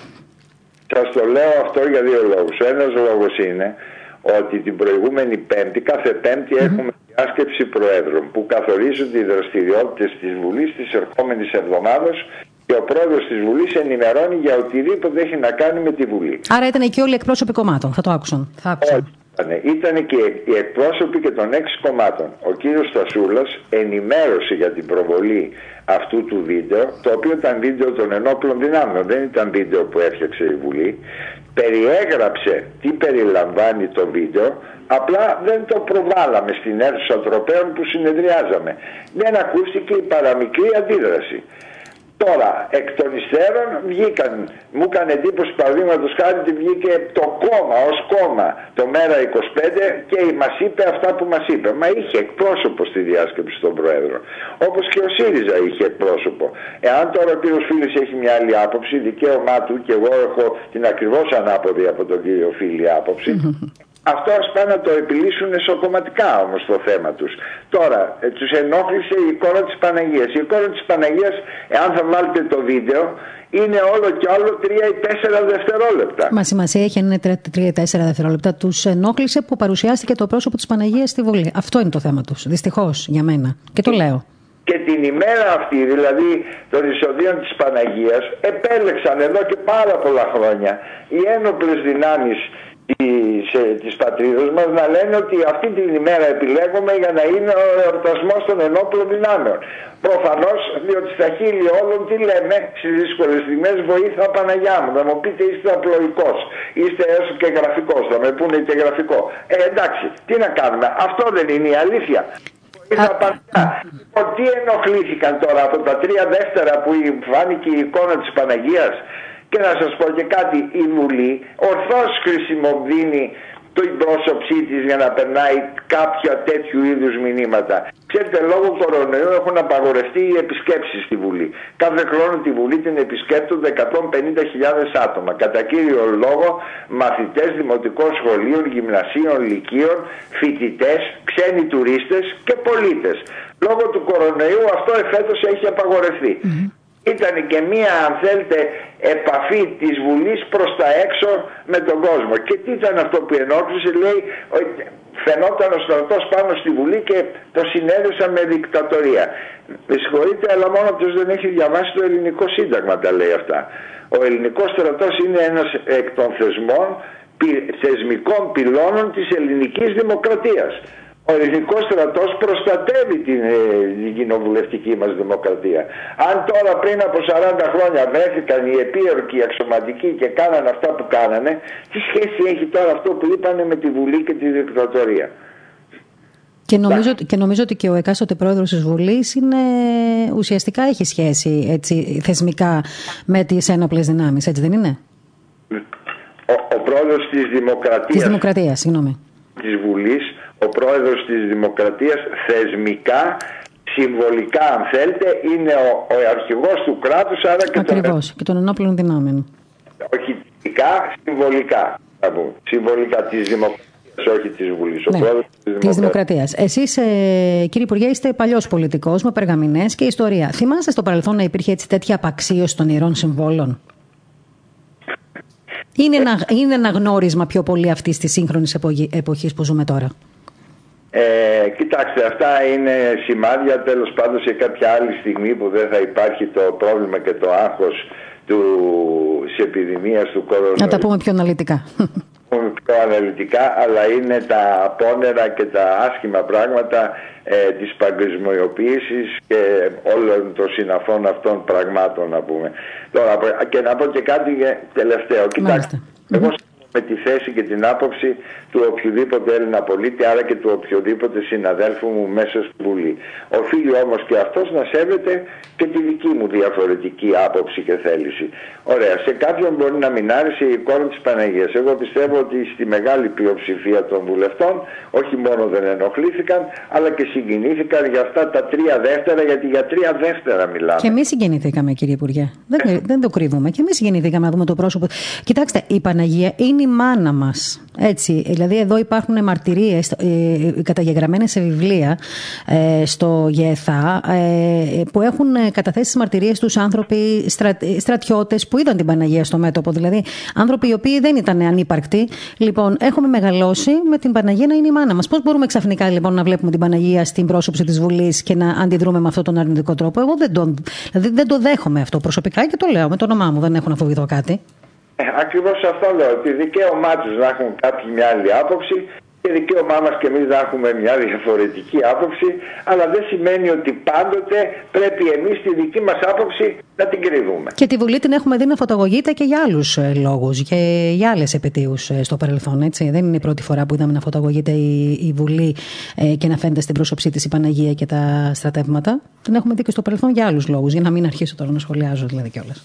Σας το λέω αυτό για δύο λόγους. Ο ένας λόγος είναι ότι την προηγούμενη Πέμπτη, κάθε Πέμπτη mm-hmm. έχουμε διάσκεψη Προέδρων που καθορίζουν οι δραστηριότητες της Βουλής της ερχόμενης εβδομάδας και ο πρόεδρος της Βουλής ενημερώνει για οτιδήποτε έχει να κάνει με τη Βουλή. Άρα ήταν και όλοι οι εκπρόσωποι κομμάτων, θα το άκουσαν. Θα άκουσαν. Ήταν και οι εκπρόσωποι και των έξι κομμάτων. Ο κύριος Στασούλας ενημέρωσε για την προβολή αυτού του βίντεο, το οποίο ήταν βίντεο των ενόπλων δυνάμεων, δεν ήταν βίντεο που έφτιαξε η Βουλή. Περιέγραψε τι περιλαμβάνει το βίντεο, απλά δεν το προβάλαμε στην αίθουσα τροπέων που συνεδριάζαμε. Δεν ακούστηκε η παραμικρή αντίδραση. Τώρα, εκ των υστέρων βγήκαν, μου έκανε εντύπωση παραδείγματος χάρη ότι βγήκε το κόμμα ως κόμμα το Μέρα είκοσι πέντε και μας είπε αυτά που μας είπε. Μα είχε εκπρόσωπο στη διάσκεψη των Προέδρων. Όπως και ο ΣΥΡΙΖΑ είχε εκπρόσωπο. Εάν τώρα ο κύριος Φίλης έχει μια άλλη άποψη, δικαίωμά του, και εγώ έχω την ακριβώς ανάποδη από τον κύριο Φίλη άποψη. Αυτό ας πάνε να το επιλύσουν εσωκομματικά όμως το θέμα τους. Τώρα, ε, τους ενόχλησε η εικόνα της Παναγίας. Η εικόνα της Παναγίας, εάν θα βάλετε το βίντεο, είναι όλο και όλο τρία ή τέσσερα δευτερόλεπτα. Μα σημασία έχει αν είναι τρία ή τέσσερα δευτερόλεπτα. Τους ενόχλησε που παρουσιάστηκε το πρόσωπο της Παναγίας στη Βουλή. Αυτό είναι το θέμα τους. Δυστυχώς για μένα. Και το λέω. Και την ημέρα αυτή, δηλαδή των εισοδείων της Παναγίας, επέλεξαν εδώ και πάρα πολλά χρόνια οι ένοπλες δυνάμεις της πατρίδος μας να λένε ότι αυτή την ημέρα επιλέγουμε για να είναι ο εορτασμός των ενόπλων δυνάμεων. Προφανώς, διότι στα χείλη όλων τι λέμε στις δύσκολες στιγμές, βοήθα Παναγιά μου. Θα μου πείτε είστε απλοϊκός, είστε έστω και γραφικός, θα με πούνε και γραφικό. Ε, εντάξει, τι να κάνουμε, αυτό δεν είναι η αλήθεια. Βοήθα Παναγιά. Λοιπόν, τι ενοχλήθηκαν τώρα από τα τρία δεύτερα που φάνηκε η εικόνα της Παναγίας? Και να σας πω και κάτι, η Βουλή ορθώς χρησιμοποιεί την πρόσωψή της για να περνάει κάποια τέτοιου είδους μηνύματα. Ξέρετε, λόγω κορονοϊού έχουν απαγορευτεί οι επισκέψεις στη Βουλή. Κάθε χρόνο τη Βουλή την επισκέπτονται εκατόν πενήντα χιλιάδες άτομα. Κατά κύριο λόγο μαθητές δημοτικών σχολείων, γυμνασίων, λυκείων, φοιτητές, ξένοι τουρίστες και πολίτες. Λόγω του κορονοϊού αυτό εφέτος έχει απαγορευτεί. Mm-hmm. Ήταν και μία, αν θέλετε, επαφή της Βουλής προς τα έξω με τον κόσμο. Και τι ήταν αυτό που ενόχλησε? Λέει, φαινόταν ο στρατός πάνω στη Βουλή και το συνέδεσαν με δικτατορία. Με συγχωρείτε, αλλά μόνο αυτός δεν έχει διαβάσει το ελληνικό σύνταγμα τα λέει αυτά. Ο ελληνικός στρατός είναι ένας εκ των θεσμών, θεσμικών πυλώνων της ελληνικής δημοκρατίας. Ο ελληνικός στρατός προστατεύει την, την κοινοβουλευτική μας δημοκρατία. Αν τώρα πριν από σαράντα χρόνια βρέθηκαν οι επίορκοι, οι αξιωματικοί και κάνανε αυτά που κάνανε, τι σχέση έχει τώρα αυτό που είπανε με τη Βουλή και τη δικτατορία? Και νομίζω, και νομίζω ότι και ο εκάστοτε πρόεδρος της Βουλής είναι, ουσιαστικά έχει σχέση έτσι, θεσμικά με τις ένοπλες δυνάμεις, έτσι δεν είναι? Ο, ο πρόεδρος της Δημοκρατίας, της Δημοκρατίας συγγνώμη. της Βουλής, ο πρόεδρος της Δημοκρατίας θεσμικά, συμβολικά αν θέλετε, είναι ο, ο αρχηγός του κράτους, άρα και ακριβώς, τον... και των ενόπλων δυνάμεων. Όχι τυπικά, συμβολικά. Συμβολικά της Δημοκρατίας, όχι της Βουλής. Ναι, ο πρόεδρος της Δημοκρατίας. Της Δημοκρατίας. Εσείς, ε, κύριε Υπουργέ, είστε παλιός πολιτικός με περγαμηνές και ιστορία. Θυμάστε στο παρελθόν να υπήρχε έτσι τέτοια απαξίωση των ιερών συμβόλων? Είναι ένα, είναι ένα γνώρισμα πιο πολύ αυτής της σύγχρονης εποχής που ζούμε τώρα? Ε, κοιτάξτε, αυτά είναι σημάδια, τέλος πάντων σε κάποια άλλη στιγμή που δεν θα υπάρχει το πρόβλημα και το άγχος του, της επιδημίας του κορονοϊού. Να τα πούμε πιο αναλυτικά. Πιο αναλυτικά, αλλά είναι τα απόνερα και τα άσχημα πράγματα ε, της παγκοσμιοποίησης και όλων των συναφών αυτών πραγμάτων, να πούμε. Τώρα, και να πω και κάτι τελευταίο. Κοιτάξτε, εγώ με τη θέση και την άποψη του οποιοδήποτε Έλληνα πολίτη, άρα και του οποιοδήποτε συναδέλφου μου μέσα στη Βουλή. Οφείλει όμως και αυτός να σέβεται και τη δική μου διαφορετική άποψη και θέληση. Ωραία, σε κάποιον μπορεί να μην άρεσε η εικόνα της Παναγίας. Εγώ πιστεύω ότι στη μεγάλη πλειοψηφία των βουλευτών όχι μόνο δεν ενοχλήθηκαν, αλλά και συγκινήθηκαν για αυτά τα τρία δεύτερα, γιατί για τρία δεύτερα μιλάμε. Και εμείς συγκινηθήκαμε, κύριε Υπουργέ. Δεν, δεν το κρύβουμε. Και εμείς συγκινηθήκαμε να δούμε το πρόσωπο. Κοιτάξτε, η Παναγία είναι η μάνα μας. Έτσι, δηλαδή εδώ υπάρχουν μαρτυρίες ε, καταγεγραμμένες σε βιβλία ε, στο ΓΕΘΑ ε, που έχουν καταθέσει τις μαρτυρίες τους άνθρωποι στρα, στρατιώτες που είδαν την Παναγία στο μέτωπο, δηλαδή άνθρωποι οι οποίοι δεν ήταν ανύπαρκτοι. Λοιπόν, έχουμε μεγαλώσει με την Παναγία να είναι η μάνα μας. Πώς μπορούμε ξαφνικά λοιπόν να βλέπουμε την Παναγία στην πρόσωψη της Βουλής και να αντιδρούμε με αυτόν τον αρνητικό τρόπο? Εγώ δεν το, δηλαδή δεν το δέχομαι αυτό προσωπικά και το λέω με το όνομά μου, δεν έχω να φοβηθώ κάτι. Ε, ακριβώς αυτό λέω, ότι δικαίωμά τους να έχουν κάποιοι μια άλλη άποψη και δικαίωμά μας και εμείς να έχουμε μια διαφορετική άποψη, αλλά δεν σημαίνει ότι πάντοτε πρέπει εμείς τη δική μας άποψη να την κρύβουμε. Και τη Βουλή την έχουμε δει να φωτογωγείται και για άλλους λόγους και για άλλες επετείους στο παρελθόν, έτσι. Δεν είναι η πρώτη φορά που είδαμε να φωτογωγείται η, η Βουλή ε, και να φαίνεται στην πρόσωψή της η Παναγία και τα στρατεύματα. Την έχουμε δει και στο παρελθόν για άλλους λόγους, για να μην αρχίσω τώρα να σχολιάζω δηλαδή κιόλας.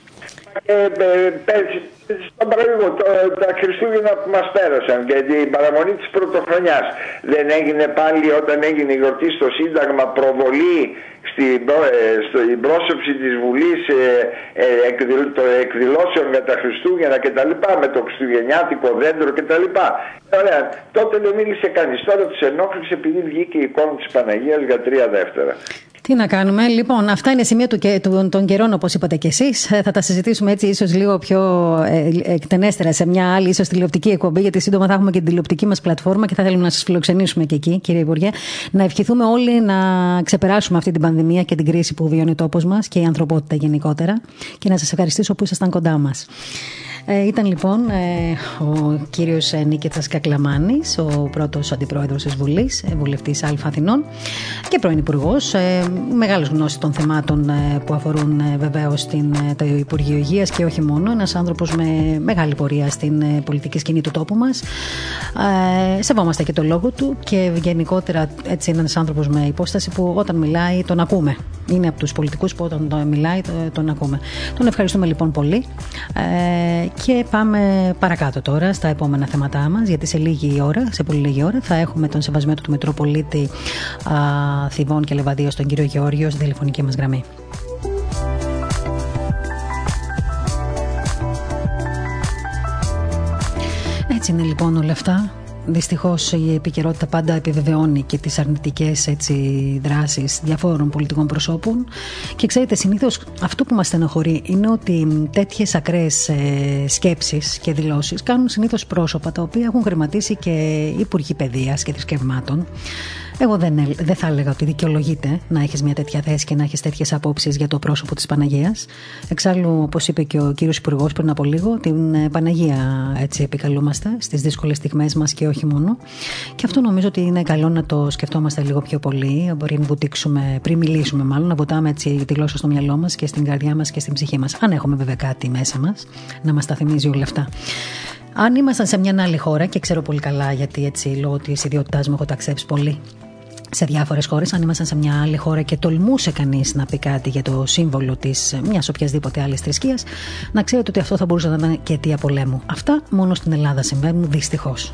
Ε, πέρσι, στον παραλίγο, τα Χριστούγεννα που μας πέρασαν και την παραμονή της Πρωτοχρονιάς, δεν έγινε πάλι όταν έγινε η γιορτή στο Σύνταγμα προβολή στην, στην πρόσωψη της Βουλής ε, ε, εκδηλ, το εκδηλώσεων για τα Χριστούγεννα και τα λοιπά, με το χριστουγεννιάτικο δέντρο και τα λοιπά. Ωραία, τότε δεν μίλησε κανείς, τώρα τους ενόχλησε επειδή βγήκε η εικόνα της Παναγίας για τρία δεύτερα. Τι να κάνουμε. Λοιπόν, αυτά είναι σημεία του, του, των καιρών, όπως είπατε κι εσείς. Θα τα συζητήσουμε έτσι ίσως λίγο πιο ε, εκτενέστερα σε μια άλλη ίσως τηλεοπτική εκπομπή, γιατί σύντομα θα έχουμε και την τηλεοπτική μας πλατφόρμα και θα θέλουμε να σας φιλοξενήσουμε και εκεί, κύριε Υπουργέ. Να ευχηθούμε όλοι να ξεπεράσουμε αυτή την πανδημία και την κρίση που βιώνει ο τόπος μας και η ανθρωπότητα γενικότερα. Και να σας ευχαριστήσω που ήσασταν κοντά μας. Ε, ήταν λοιπόν ε, ο κύριος Νίκητας Κακλαμάνης, ο πρώτος αντιπρόεδρος της Βουλής, βουλευτής Α Αθηνών και πρώην υπουργός, ε, μεγάλος γνώση των θεμάτων ε, που αφορούν ε, βεβαίως την, ε, το Υπουργείο Υγείας και όχι μόνο, ένας άνθρωπος με μεγάλη πορεία στην ε, πολιτική σκηνή του τόπου μας. Ε, σεβόμαστε και το λόγο του και γενικότερα έτσι είναι ένας άνθρωπος με υπόσταση που όταν μιλάει τον ακούμε. Είναι από τους πολιτικούς που όταν τον μιλάει τον ακούμε. Τον ευχαριστούμε λοιπόν πολύ ε, και πάμε παρακάτω τώρα στα επόμενα θέματά μας, γιατί σε λίγη ώρα, σε πολύ λίγη ώρα θα έχουμε τον Σεβασμιότατο του Μητροπολίτη α, Θηβών και Λεβαδίας, τον κύριο Γεώργιο, στην τηλεφωνική μας γραμμή. Έτσι είναι λοιπόν όλα αυτά. Δυστυχώς η επικαιρότητα πάντα επιβεβαιώνει και τις αρνητικές έτσι, δράσεις διαφόρων πολιτικών προσώπων και ξέρετε, συνήθως αυτό που μας στενοχωρεί είναι ότι τέτοιες ακραίες ε, σκέψεις και δηλώσεις κάνουν συνήθως πρόσωπα τα οποία έχουν χρηματίσει και υπουργοί παιδείας και θρησκευμάτων. Εγώ δεν, δεν θα έλεγα ότι δικαιολογείται να έχεις μια τέτοια θέση και να έχεις τέτοιες απόψεις για το πρόσωπο της Παναγίας. Εξάλλου, όπως είπε και ο κύριος Υπουργός πριν από λίγο, την Παναγία έτσι επικαλούμαστε στις δύσκολες στιγμές μας και όχι μόνο. Και αυτό νομίζω ότι είναι καλό να το σκεφτόμαστε λίγο πιο πολύ. Μπορεί να βουτήξουμε, πριν μιλήσουμε μάλλον, να βουτάμε έτσι τη γλώσσα στο μυαλό μας και στην καρδιά μας και στην ψυχή μας. Αν έχουμε βέβαια κάτι μέσα μας να μας τα θυμίζει όλα αυτά. Αν ήμασταν σε μια άλλη χώρα, και ξέρω πολύ καλά γιατί έτσι λόγω της ιδιότητάς μου έχω ταξιδέψει πολύ σε διάφορες χώρες, αν ήμασταν σε μια άλλη χώρα και τολμούσε κανείς να πει κάτι για το σύμβολο της μιας οποιασδήποτε άλλης θρησκείας, να ξέρετε ότι αυτό θα μπορούσε να ήταν και αιτία πολέμου. Αυτά μόνο στην Ελλάδα συμβαίνουν, δυστυχώς.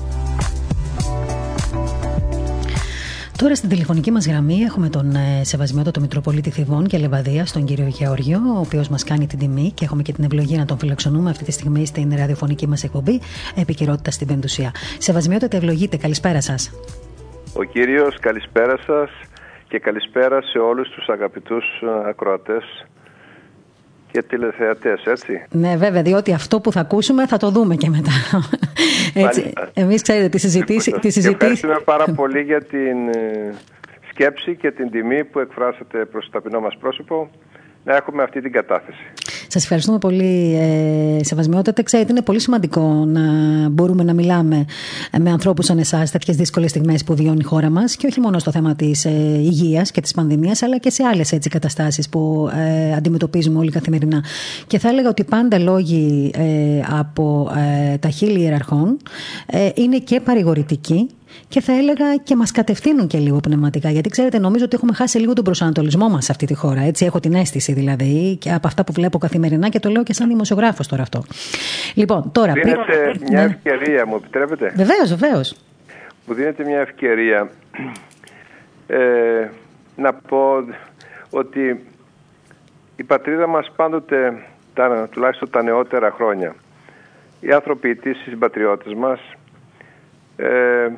Τώρα στην τηλεφωνική μας γραμμή έχουμε τον ε, Σεβασμιότατο Μητροπολίτη Θηβών και Λεβαδίας, τον κύριο Γεώργιο, ο οποίος μας κάνει την τιμή και έχουμε και την ευλογία να τον φιλοξενούμε αυτή τη στιγμή στην ραδιοφωνική μας εκπομπή Επικαιρότητα στην Πεμπτουσία. Σεβασμιότατε, ευλογείτε, καλησπέρα σας. Ο κύριος, καλησπέρα σας και καλησπέρα σε όλους τους αγαπητούς ακροατές και τηλεθεατές, έτσι. Ναι, βέβαια, διότι αυτό που θα ακούσουμε θα το δούμε και μετά. Έτσι, εμείς ξέρετε τη συζητήση. Τη συζητήση... Ευχαριστούμε πάρα πολύ για την σκέψη και την τιμή που εκφράσατε προς το ταπεινό μας πρόσωπο να έχουμε αυτή την κατάθεση. Σας ευχαριστούμε πολύ, ε, Σεβασμιότατε. Ξέρετε, είναι πολύ σημαντικό να μπορούμε να μιλάμε με ανθρώπους σαν εσάς τέτοιες δύσκολες στιγμές που βιώνει η χώρα μας και όχι μόνο στο θέμα της ε, υγείας και της πανδημίας, αλλά και σε άλλες έτσι, καταστάσεις που ε, αντιμετωπίζουμε όλοι καθημερινά. Και θα έλεγα ότι πάντα λόγοι ε, από ε, τα χείλη ιεραρχών ε, είναι και παρηγορητικοί. Και θα έλεγα και μας κατευθύνουν και λίγο πνευματικά. Γιατί ξέρετε, νομίζω ότι έχουμε χάσει λίγο τον προσανατολισμό μας σε αυτή τη χώρα. Έτσι, έχω την αίσθηση δηλαδή και από αυτά που βλέπω καθημερινά και το λέω και σαν δημοσιογράφος τώρα αυτό. Λοιπόν, τώρα. Δίνετε πριν... μια ευκαιρία, μου επιτρέπετε. Βεβαίως, βεβαίως. Μου δίνετε μια ευκαιρία ε, να πω ότι η πατρίδα μας πάντοτε, τα, τουλάχιστον τα νεότερα χρόνια, οι άνθρωποι της, οι συμπατριώτες μας, ε,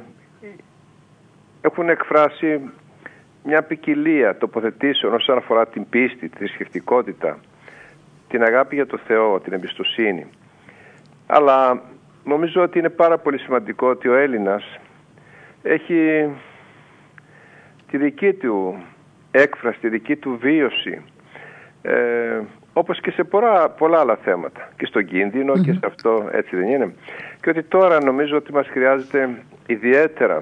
έχουν εκφράσει μια ποικιλία τοποθετήσεων όσον αφορά την πίστη, τη θρησκευτικότητα, την αγάπη για το Θεό, την εμπιστοσύνη. Αλλά νομίζω ότι είναι πάρα πολύ σημαντικό ότι ο Έλληνας έχει τη δική του έκφραση, τη δική του βίωση, ε, όπως και σε πολλά, πολλά άλλα θέματα. Και στον κίνδυνο mm-hmm. και σε αυτό, έτσι δεν είναι. Και ότι τώρα νομίζω ότι μας χρειάζεται ιδιαίτερα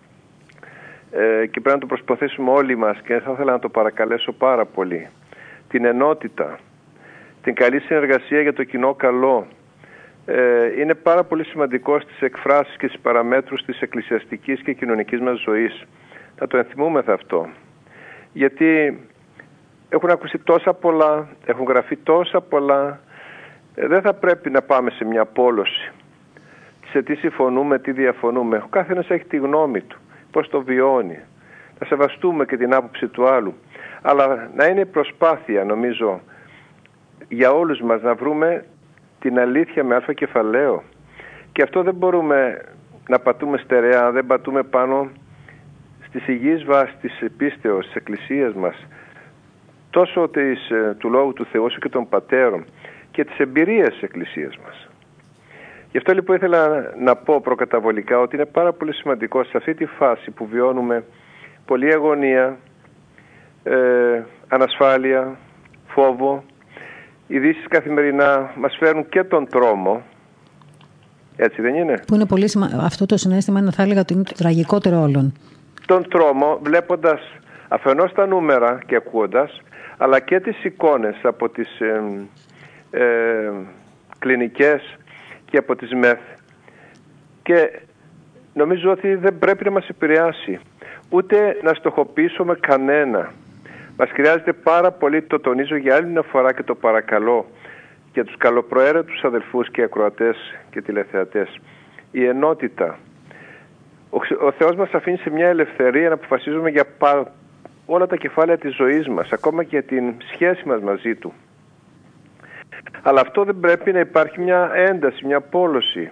ε, και πρέπει να το προσπαθήσουμε όλοι μας και θα ήθελα να το παρακαλέσω πάρα πολύ, την ενότητα, την καλή συνεργασία για το κοινό καλό. Ε, είναι πάρα πολύ σημαντικό στις εκφράσεις και στις παραμέτρους της εκκλησιαστικής και κοινωνικής μας ζωής. Θα το ενθυμούμεθα αυτό. Γιατί έχουν ακουστεί τόσα πολλά, έχουν γραφεί τόσα πολλά. Ε, δεν θα πρέπει να πάμε σε μια πόλωση. Σε τι συμφωνούμε, τι διαφωνούμε. Ο καθένας έχει τη γνώμη του, πώς το βιώνει. Να σεβαστούμε και την άποψη του άλλου. Αλλά να είναι προσπάθεια, νομίζω, για όλους μας να βρούμε την αλήθεια με αλφα κεφαλαίο. Και αυτό δεν μπορούμε να πατούμε στερεά, δεν πατούμε πάνω στις υγιείς βάσεις της πίστεως, της Εκκλησίας μας, τόσο της, του Λόγου του Θεού όσο και των Πατέρων και της εμπειρίας της Εκκλησίας μας. Γι' αυτό λοιπόν ήθελα να πω προκαταβολικά ότι είναι πάρα πολύ σημαντικό σε αυτή τη φάση που βιώνουμε πολλή αγωνία, ε, ανασφάλεια, φόβο, ειδήσεις καθημερινά μας φέρνουν και τον τρόμο. Έτσι δεν είναι? Που είναι πολύ σημα... Αυτό το συναίσθημα θα έλεγα ότι είναι το τραγικότερο όλων. Τον τρόμο βλέποντας αφενός τα νούμερα και ακούοντας, αλλά και τις εικόνες από τις ε, ε, κλινικές και από τις ΜΕΘ. Και νομίζω ότι δεν πρέπει να μας επηρεάσει, ούτε να στοχοποιήσουμε κανένα. Μας χρειάζεται πάρα πολύ, το τονίζω για άλλη μια φορά και το παρακαλώ, για τους καλοπροαίρετους αδελφούς και ακροατές και τηλεθεατές, η ενότητα. Ο, ο Θεός μας αφήνει σε μια ελευθερία να αποφασίζουμε για πα, όλα τα κεφάλαια της ζωής μας, ακόμα και την σχέση μας μαζί Του. Αλλά αυτό δεν πρέπει να υπάρχει μια ένταση, μια πόλωση.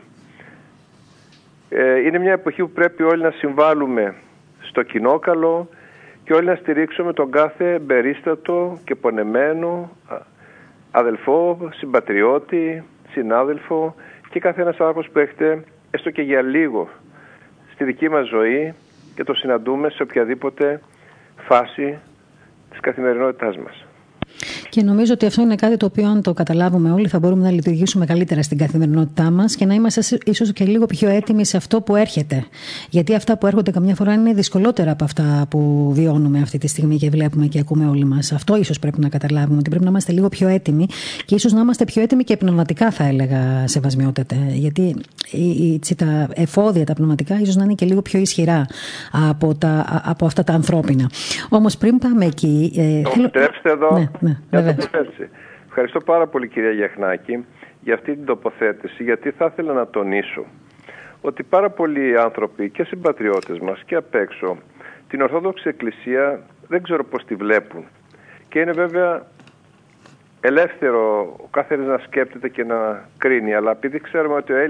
Ε, είναι μια εποχή που πρέπει όλοι να συμβάλλουμε στο κοινό καλό και όλοι να στηρίξουμε τον κάθε περίστατο και πονεμένο αδελφό, συμπατριώτη, συνάδελφο και κάθε ένας άνθρωπος που έχετε έστω και για λίγο στη δική μας ζωή και το συναντούμε σε οποιαδήποτε φάση της καθημερινότητάς μας. Και νομίζω ότι αυτό είναι κάτι το οποίο, αν το καταλάβουμε όλοι, θα μπορούμε να λειτουργήσουμε καλύτερα στην καθημερινότητά μας και να είμαστε ίσως και λίγο πιο έτοιμοι σε αυτό που έρχεται. Γιατί αυτά που έρχονται καμιά φορά είναι δυσκολότερα από αυτά που βιώνουμε αυτή τη στιγμή και βλέπουμε και ακούμε όλοι μας. Αυτό ίσως πρέπει να καταλάβουμε, ότι πρέπει να είμαστε λίγο πιο έτοιμοι και ίσως να είμαστε πιο έτοιμοι και πνευματικά, θα έλεγα, Σεβασμιότατε. Γιατί τα εφόδια, τα πνευματικά, ίσως να είναι και λίγο πιο ισχυρά από, τα, από αυτά τα ανθρώπινα. Όμως πριν πάμε εκεί. Το θέλω... εδώ. Ναι, ναι. Ευχαριστώ πάρα πολύ, κυρία Γιαχνάκη, για αυτή την τοποθέτηση, γιατί θα ήθελα να τονίσω ότι πάρα πολλοί άνθρωποι και συμπατριώτες μας και απ' έξω την Ορθόδοξη Εκκλησία δεν ξέρω πώς τη βλέπουν. Και είναι βέβαια ελεύθερο ο κάθε ένας να σκέπτεται και να κρίνει, αλλά επειδή ξέρουμε ότι ο Έλληνας...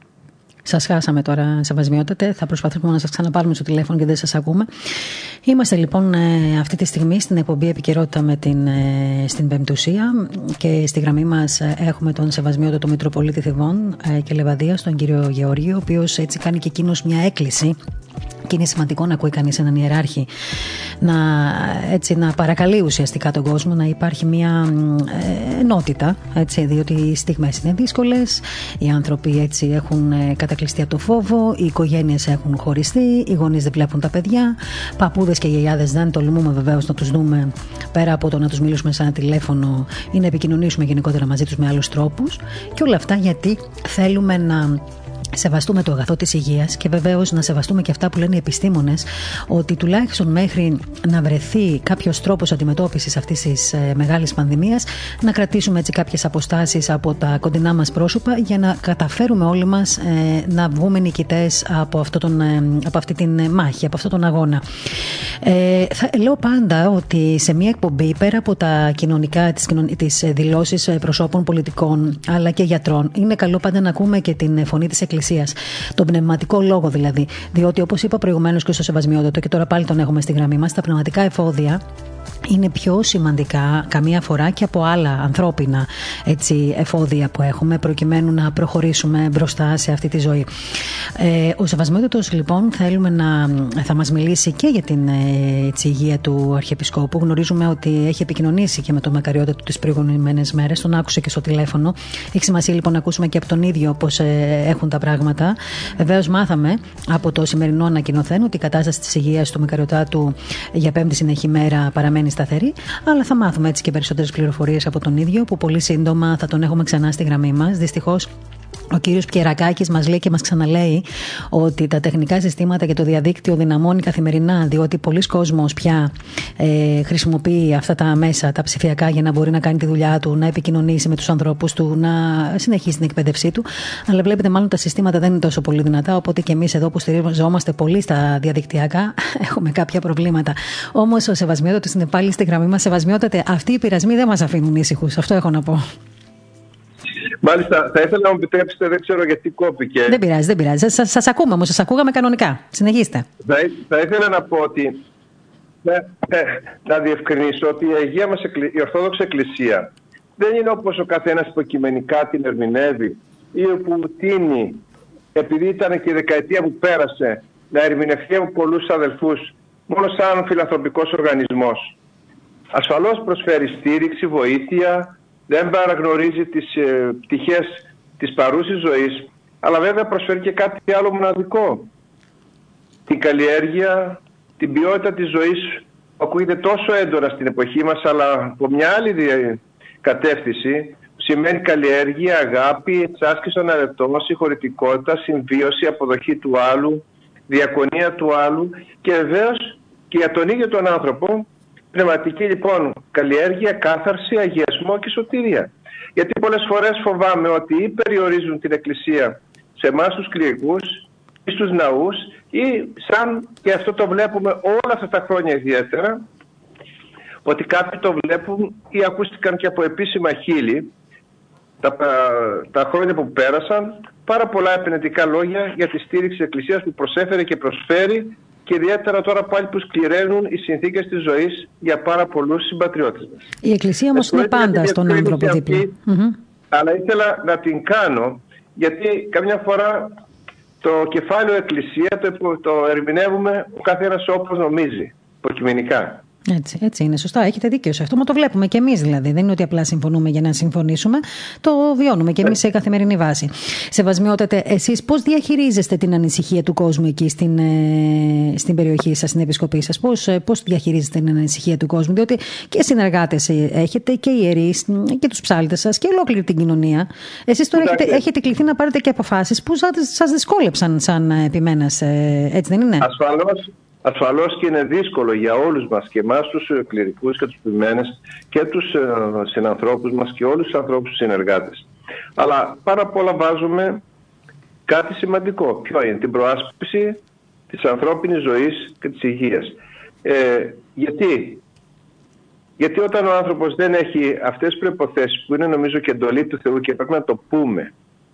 Σας χάσαμε τώρα, Σεβασμιότατε. Θα προσπαθήσουμε να σας ξαναπάρουμε στο τηλέφωνο και δεν σας ακούμε. Είμαστε λοιπόν αυτή τη στιγμή στην εκπομπή Επικαιρότητα με την, στην Πεμπτουσία και στη γραμμή μας έχουμε τον Σεβασμιότατο Μητροπολίτη Θηβών και Λεβαδίας, τον κύριο Γεώργιο, ο οποίος έτσι κάνει και εκείνος μια έκκληση. Και είναι σημαντικό να ακούει κανείς έναν ιεράρχη να, έτσι, να παρακαλεί ουσιαστικά τον κόσμο να υπάρχει μια ε, ενότητα, έτσι, διότι οι στιγμές είναι δύσκολες, οι άνθρωποι έτσι έχουν κατακλειστεί από το φόβο, οι οικογένειες έχουν χωριστεί, οι γονείς δεν βλέπουν τα παιδιά, παππούδες και γιαγιάδες δεν τολμούμε βεβαίως να τους δούμε πέρα από το να τους μιλήσουμε σε ένα τηλέφωνο ή να επικοινωνήσουμε γενικότερα μαζί τους με άλλους τρόπους, και όλα αυτά γιατί θέλουμε να σεβαστούμε το αγαθό της υγείας και βεβαίως να σεβαστούμε και αυτά που λένε οι επιστήμονες, ότι τουλάχιστον μέχρι να βρεθεί κάποιος τρόπος αντιμετώπισης αυτής της ε, μεγάλης πανδημίας, να κρατήσουμε έτσι κάποιες αποστάσεις από τα κοντινά μας πρόσωπα για να καταφέρουμε όλοι μας ε, να βγούμε νικητές από, αυτό τον, ε, από αυτή την μάχη, από αυτόν τον αγώνα. Ε, θα, λέω πάντα ότι σε μια εκπομπή, πέρα από τα κοινωνικά, τις, τις δηλώσεις προσώπων πολιτικών αλλά και γιατρών, είναι καλό πάντα να ακούμε και την φωνή της Εκκλησίας. Τον πνευματικό λόγο δηλαδή. Διότι, όπως είπα προηγουμένως και στο Σεβασμιότατο, και τώρα πάλι τον έχουμε στη γραμμή μας, τα πνευματικά εφόδια είναι πιο σημαντικά καμία φορά και από άλλα ανθρώπινα έτσι, εφόδια που έχουμε προκειμένου να προχωρήσουμε μπροστά σε αυτή τη ζωή. Ε, ο Σεβασμιότατος λοιπόν θέλουμε να, θα μας μιλήσει και για την έτσι, υγεία του Αρχιεπισκόπου. Γνωρίζουμε ότι έχει επικοινωνήσει και με τον Μακαριότατο τις προηγούμενες μέρες, τον άκουσε και στο τηλέφωνο. Έχει σημασία λοιπόν να ακούσουμε και από τον ίδιο πώς ε, έχουν τα πράγματα. Βεβαίως μάθαμε από το σημερινό ανακοινωθέν ότι η κατάσταση της υγείας του Μακαριωτάτου για πέμπτη συνεχή μέρα παραμένει σταθερή, αλλά θα μάθουμε έτσι και περισσότερες πληροφορίες από τον ίδιο, που πολύ σύντομα θα τον έχουμε ξανά στη γραμμή μας. Δυστυχώς ο κύριος Πιερακάκης μας λέει και μας ξαναλέει ότι τα τεχνικά συστήματα και το διαδίκτυο δυναμώνει καθημερινά, διότι πολλοί κόσμος πια ε, χρησιμοποιεί αυτά τα μέσα, τα ψηφιακά, για να μπορεί να κάνει τη δουλειά του, να επικοινωνήσει με τους ανθρώπους του, να συνεχίσει την εκπαίδευσή του. Αλλά βλέπετε, μάλλον τα συστήματα δεν είναι τόσο πολύ δυνατά, οπότε και εμείς εδώ που στηριζόμαστε πολύ στα διαδικτυακά έχουμε κάποια προβλήματα. Όμως ο Σεβασμιότατος είναι πάλι στη γραμμή μας. Σεβασμιότατε, αυτοί οι πειρασμοί δεν μας αφήνουν ήσυχους. Αυτό έχω να πω. Μάλιστα, θα ήθελα να μου επιτρέψετε, δεν ξέρω γιατί κόπηκε. Δεν πειράζει, δεν πειράζει. Σας, σας ακούμε όμως, σας ακούγαμε κανονικά. Συνεχίστε. Θα, θα ήθελα να πω ότι, ε, ε, να διευκρινίσω ότι η Αγία μας, η Ορθόδοξη Εκκλησία δεν είναι όπως ο καθένας υποκειμενικά την ερμηνεύει ή που τίνει, επειδή ήταν και η δεκαετία που πέρασε, να ερμηνευτεί από πολλούς αδελφούς μόνο σαν φιλανθρωπικός οργανισμός. Ασφαλώς προσφέρει στήριξη, βοήθεια, δεν παραγνωρίζει τις ε, πτυχές της παρούσης ζωής, αλλά βέβαια προσφέρει και κάτι άλλο μοναδικό. Την καλλιέργεια, την ποιότητα της ζωής που ακούγεται τόσο έντονα στην εποχή μας, αλλά από μια άλλη κατεύθυνση, σημαίνει καλλιέργεια, αγάπη, εξάσκηση των αρετών, συγχωρητικότητα, συμβίωση, αποδοχή του άλλου, διακονία του άλλου και βεβαίως και για τον ίδιο τον άνθρωπο, πνευματική λοιπόν καλλιέργεια, κάθαρση, αγιασμό και σωτηρία. Γιατί πολλές φορές φοβάμαι ότι ή περιορίζουν την Εκκλησία σε εμάς τους κληρικούς ή στους ναούς, ή σαν, και αυτό το βλέπουμε όλα αυτά τα χρόνια ιδιαίτερα, ότι κάποιοι το βλέπουν ή ακούστηκαν και από επίσημα χείλη τα, τα χρόνια που πέρασαν πάρα πολλά επενετικά λόγια για τη στήριξη της Εκκλησίας που προσέφερε και προσφέρει, και ιδιαίτερα τώρα πάλι που σκληραίνουν οι συνθήκες της ζωής για πάρα πολλούς συμπατριώτες μας. Η Εκκλησία όμως είναι πάντα στον άνθρωπο δίπλα. Mm-hmm. Αλλά ήθελα να την κάνω, γιατί καμιά φορά το κεφάλαιο Εκκλησία το, το ερμηνεύουμε ο καθένας όπως νομίζει, υποκειμενικά. Έτσι, έτσι είναι, σωστά. Έχετε δίκιο σε αυτό. Μα το βλέπουμε και εμείς δηλαδή. Δεν είναι ότι απλά συμφωνούμε για να συμφωνήσουμε. Το βιώνουμε και εμείς σε καθημερινή βάση. Σεβασμιότατε, εσείς πώς διαχειρίζεστε την ανησυχία του κόσμου εκεί στην, ε, στην περιοχή σας, στην επισκοπή σας? Πώς, πώς διαχειρίζεστε την ανησυχία του κόσμου? Διότι και συνεργάτες έχετε και ιερείς και τους ψάλτες σας και ολόκληρη την κοινωνία. Εσείς τώρα έχετε, έχετε κληθεί να πάρετε και αποφάσεις που σας δυσκόλεψαν σαν επιμένας. Έτσι δεν είναι? Ασφαλώς. Ασφαλώς και είναι δύσκολο για όλους μας και εμάς τους κληρικούς και τους ποιμένες και τους ε, συνανθρώπους μας και όλους τους ανθρώπους τους συνεργάτες. Αλλά πάρα απ' όλα βάζουμε κάτι σημαντικό. Ποιο είναι? Την προάσπιση της ανθρώπινης ζωής και της υγείας. Ε, γιατί? Γιατί όταν ο άνθρωπος δεν έχει αυτές τις προϋποθέσεις που είναι νομίζω και εντολή του Θεού και πρέπει να το πούμε,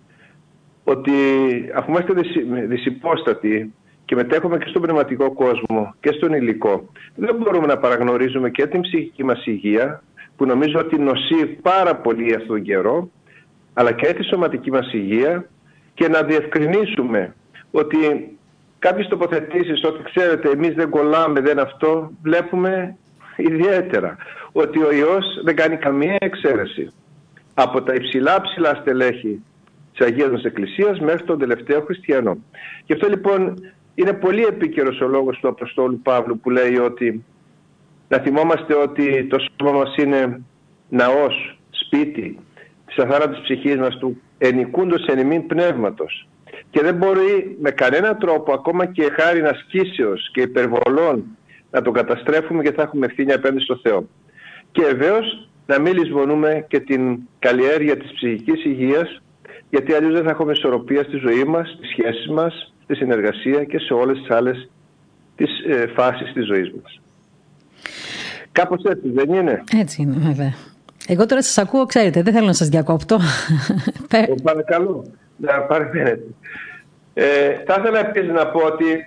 ότι αφού είμαστε δυσυπόστατοι και μετέχουμε και στον πνευματικό κόσμο και στον υλικό, δεν μπορούμε να παραγνωρίζουμε και την ψυχική μας υγεία, που νομίζω ότι νοσεί πάρα πολύ αυτόν τον καιρό, αλλά και τη σωματική μας υγεία, και να διευκρινίσουμε ότι κάποιες τοποθετήσεις, ότι ξέρετε εμείς δεν κολλάμε, δεν αυτό, βλέπουμε ιδιαίτερα ότι ο ιός δεν κάνει καμία εξαίρεση από τα υψηλά ψηλά στελέχη της Αγίας μας Εκκλησίας μέχρι τον τελευταίο χριστιανό. Γι' αυτό λοιπόν είναι πολύ επίκαιρος ο λόγος του Αποστόλου Παύλου που λέει ότι να θυμόμαστε ότι το σώμα μας είναι ναός, σπίτι της αθάρατης ψυχής μας, του ενοικούντος εν ημίν πνεύματος, και δεν μπορεί με κανένα τρόπο, ακόμα και χάριν ασκήσεως και υπερβολών, να τον καταστρέφουμε και θα έχουμε ευθύνη απέναντι στο Θεό. Και βεβαίως να μην λησμονούμε και την καλλιέργεια της ψυχικής υγείας, γιατί αλλιώς δεν θα έχουμε ισορροπία στη ζωή μας, στις σχέσεις μας, στη συνεργασία και σε όλες τις άλλες τις ε, φάσεις της ζωής μας. Κάπως έτσι δεν είναι? Έτσι είναι, βέβαια. Εγώ τώρα σας ακούω, ξέρετε, δεν θέλω να σας διακόπτω. Το παρακαλώ, να παρεμβαίνετε. Ε, θα ήθελα επίσης να πω ότι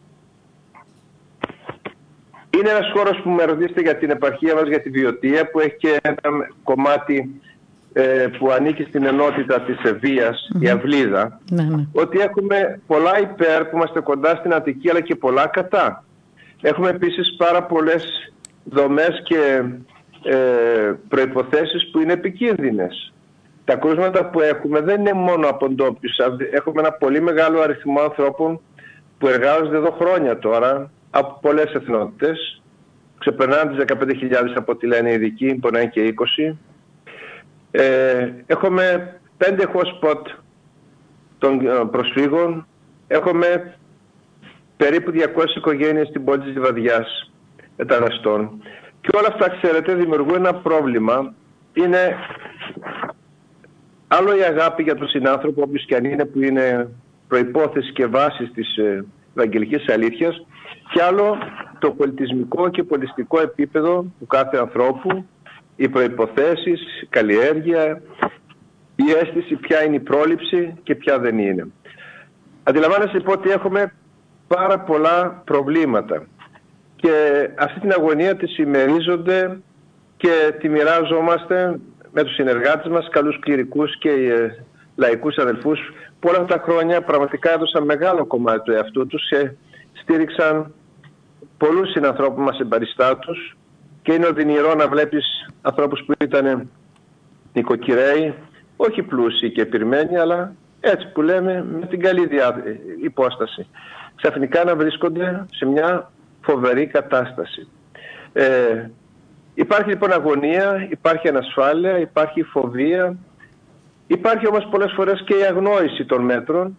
είναι ένας χώρος που με ρωτήσετε για την επαρχία μας, για τη Βιωτία, που έχει και ένα κομμάτι ε, που ανήκει στην ενότητα της Ευβίας, mm-hmm. η Αυλίδα, mm-hmm. ότι έχουμε πολλά υπέρ που είμαστε κοντά στην Αττική, αλλά και πολλά κατά. Έχουμε επίσης πάρα πολλές δομές και ε, προϋποθέσεις που είναι επικίνδυνες. Τα κρούσματα που έχουμε δεν είναι μόνο από ντόπιους. Έχουμε ένα πολύ μεγάλο αριθμό ανθρώπων που εργάζονται εδώ χρόνια τώρα, από πολλές εθνότητες. Ξεπερνάνε τις δεκαπέντε χιλιάδες από ό,τι λένε οι ειδικοί, μπορεί να είναι και είκοσι. Ε, έχουμε πέντε hotspot των προσφύγων. Έχουμε περίπου διακόσιες οικογένειες στην πόλη της Λιβαδιάς μεταναστών. Και όλα αυτά, ξέρετε, δημιουργούν ένα πρόβλημα. Είναι άλλο η αγάπη για τον συνάνθρωπο, όποιος και αν είναι, που είναι προϋπόθεση και βάση της ε, ευαγγελικής αλήθειας, και άλλο το πολιτισμικό και πολιτιστικό επίπεδο του κάθε ανθρώπου, οι προϋποθέσεις, η καλλιέργεια, η αίσθηση ποια είναι η πρόληψη και ποια δεν είναι. Αντιλαμβάνεστε λοιπόν ότι έχουμε πάρα πολλά προβλήματα και αυτή την αγωνία τη συμμερίζονται και τη μοιράζομαστε με τους συνεργάτες μας, καλούς κληρικούς και ε, λαϊκούς αδελφούς, που όλα αυτά τα χρόνια πραγματικά έδωσαν μεγάλο κομμάτι του εαυτού τους και στήριξαν πολλούς συνανθρώπους μας εμπαριστάτους, και είναι οδυνηρό να βλέπεις ανθρώπους που ήταν νοικοκυρέοι, όχι πλούσιοι και επιρμένοι, αλλά έτσι που λέμε με την καλή διά... υπόσταση, ξαφνικά να βρίσκονται σε μια φοβερή κατάσταση. Ε, υπάρχει λοιπόν αγωνία, υπάρχει ανασφάλεια, υπάρχει φοβία, υπάρχει όμως πολλές φορές και η αγνόηση των μέτρων.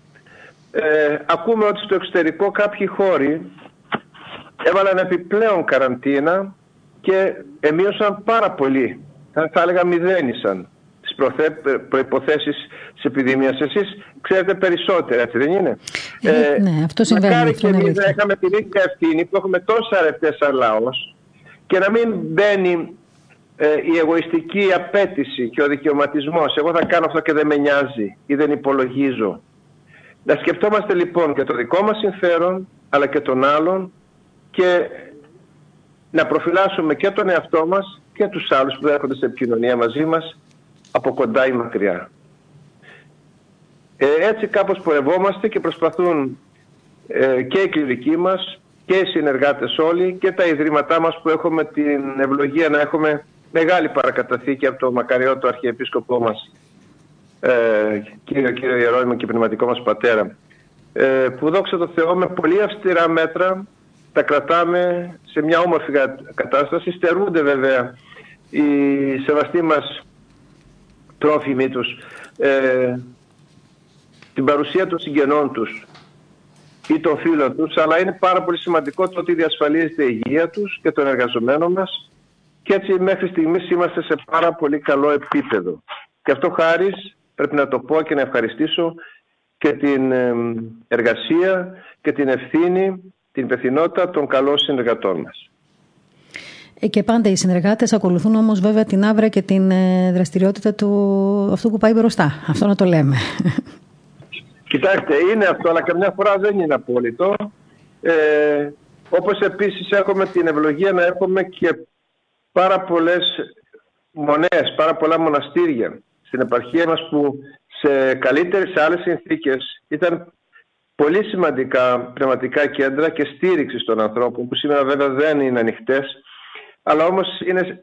Ε, ακούμε ότι στο εξωτερικό κάποιοι χώροι έβαλαν επιπλέον καραντίνα και εμείωσαν πάρα πολύ, θα, θα έλεγα μηδένισαν τις προθε... προϋποθέσεις της επιδημίας. Εσείς ξέρετε περισσότερα, έτσι δεν είναι? Ε, ε, ναι, αυτό συμβαίνει. Μακάρι και εμείς να είχαμε την ίδια ευθύνη που έχουμε τόσα αρευτές σαν λαός και να μην μπαίνει ε, η εγωιστική απέτηση και ο δικαιωματισμός. Εγώ θα κάνω αυτό και δεν με νοιάζει ή δεν υπολογίζω. Να σκεφτόμαστε λοιπόν και το δικό μας συμφέρον αλλά και των άλλων και να προφυλάσσουμε και τον εαυτό μας και τους άλλους που έρχονται σε επικοινωνία μαζί μας από κοντά ή μακριά. Ε, έτσι κάπως πορευόμαστε και προσπαθούν ε, και οι κληρικοί μας και οι συνεργάτες όλοι και τα ιδρύματά μας που έχουμε την ευλογία να έχουμε μεγάλη παρακαταθήκη από το μακαριότο Αρχιεπίσκοπό μας, ε, κύριο, κύριο Ιερώνυμο και πνευματικό μας πατέρα, ε, που δόξα τω Θεώ με πολύ αυστηρά μέτρα τα κρατάμε σε μια όμορφη κατάσταση. Στερούνται βέβαια οι σεβαστοί μας τρόφιμοι τους ε, την παρουσία των συγγενών τους ή των φίλων τους, αλλά είναι πάρα πολύ σημαντικό το ότι διασφαλίζεται η υγεία τους και των εργαζομένων μας και έτσι μέχρι στιγμής είμαστε σε πάρα πολύ καλό επίπεδο. Και αυτό χάρη, πρέπει να το πω και να ευχαριστήσω και την εργασία και την ευθύνη, την υπευθυνότητα των καλών συνεργατών μας. Και πάντα οι συνεργάτες ακολουθούν όμως βέβαια την άβρα και την δραστηριότητα του αυτού που πάει μπροστά. Αυτό να το λέμε. Κοιτάξτε, είναι αυτό, αλλά καμιά φορά δεν είναι απόλυτο. Ε, όπως επίσης έχουμε την ευλογία να έχουμε και πάρα πολλές μονές, πάρα πολλά μοναστήρια στην επαρχία μας που σε καλύτερες, σε άλλες συνθήκες ήταν πολύ σημαντικά πνευματικά κέντρα και στήριξη των ανθρώπων που σήμερα βέβαια δεν είναι ανοιχτές, αλλά όμως είναι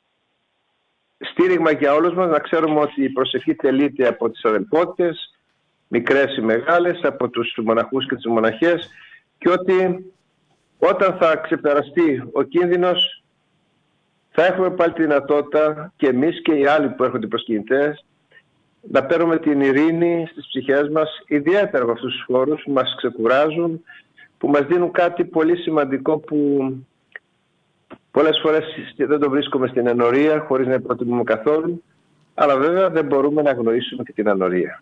στήριγμα για όλους μας να ξέρουμε ότι η προσευχή τελείται από τις αδελφότητες, μικρές ή μεγάλες, από τους μοναχούς και τις μοναχές και ότι όταν θα ξεπεραστεί ο κίνδυνος θα έχουμε πάλι τη δυνατότητα και εμείς και οι άλλοι που έρχονται προσκυνητές να παίρνουμε την ειρήνη στις ψυχές μας, ιδιαίτερα από αυτούς τους χώρους που μας ξεκουράζουν, που μας δίνουν κάτι πολύ σημαντικό που πολλές φορές δεν το βρίσκουμε στην ενορία χωρίς να υποτιμούμε καθόλου, αλλά βέβαια δεν μπορούμε να αγνοήσουμε και την ανορία.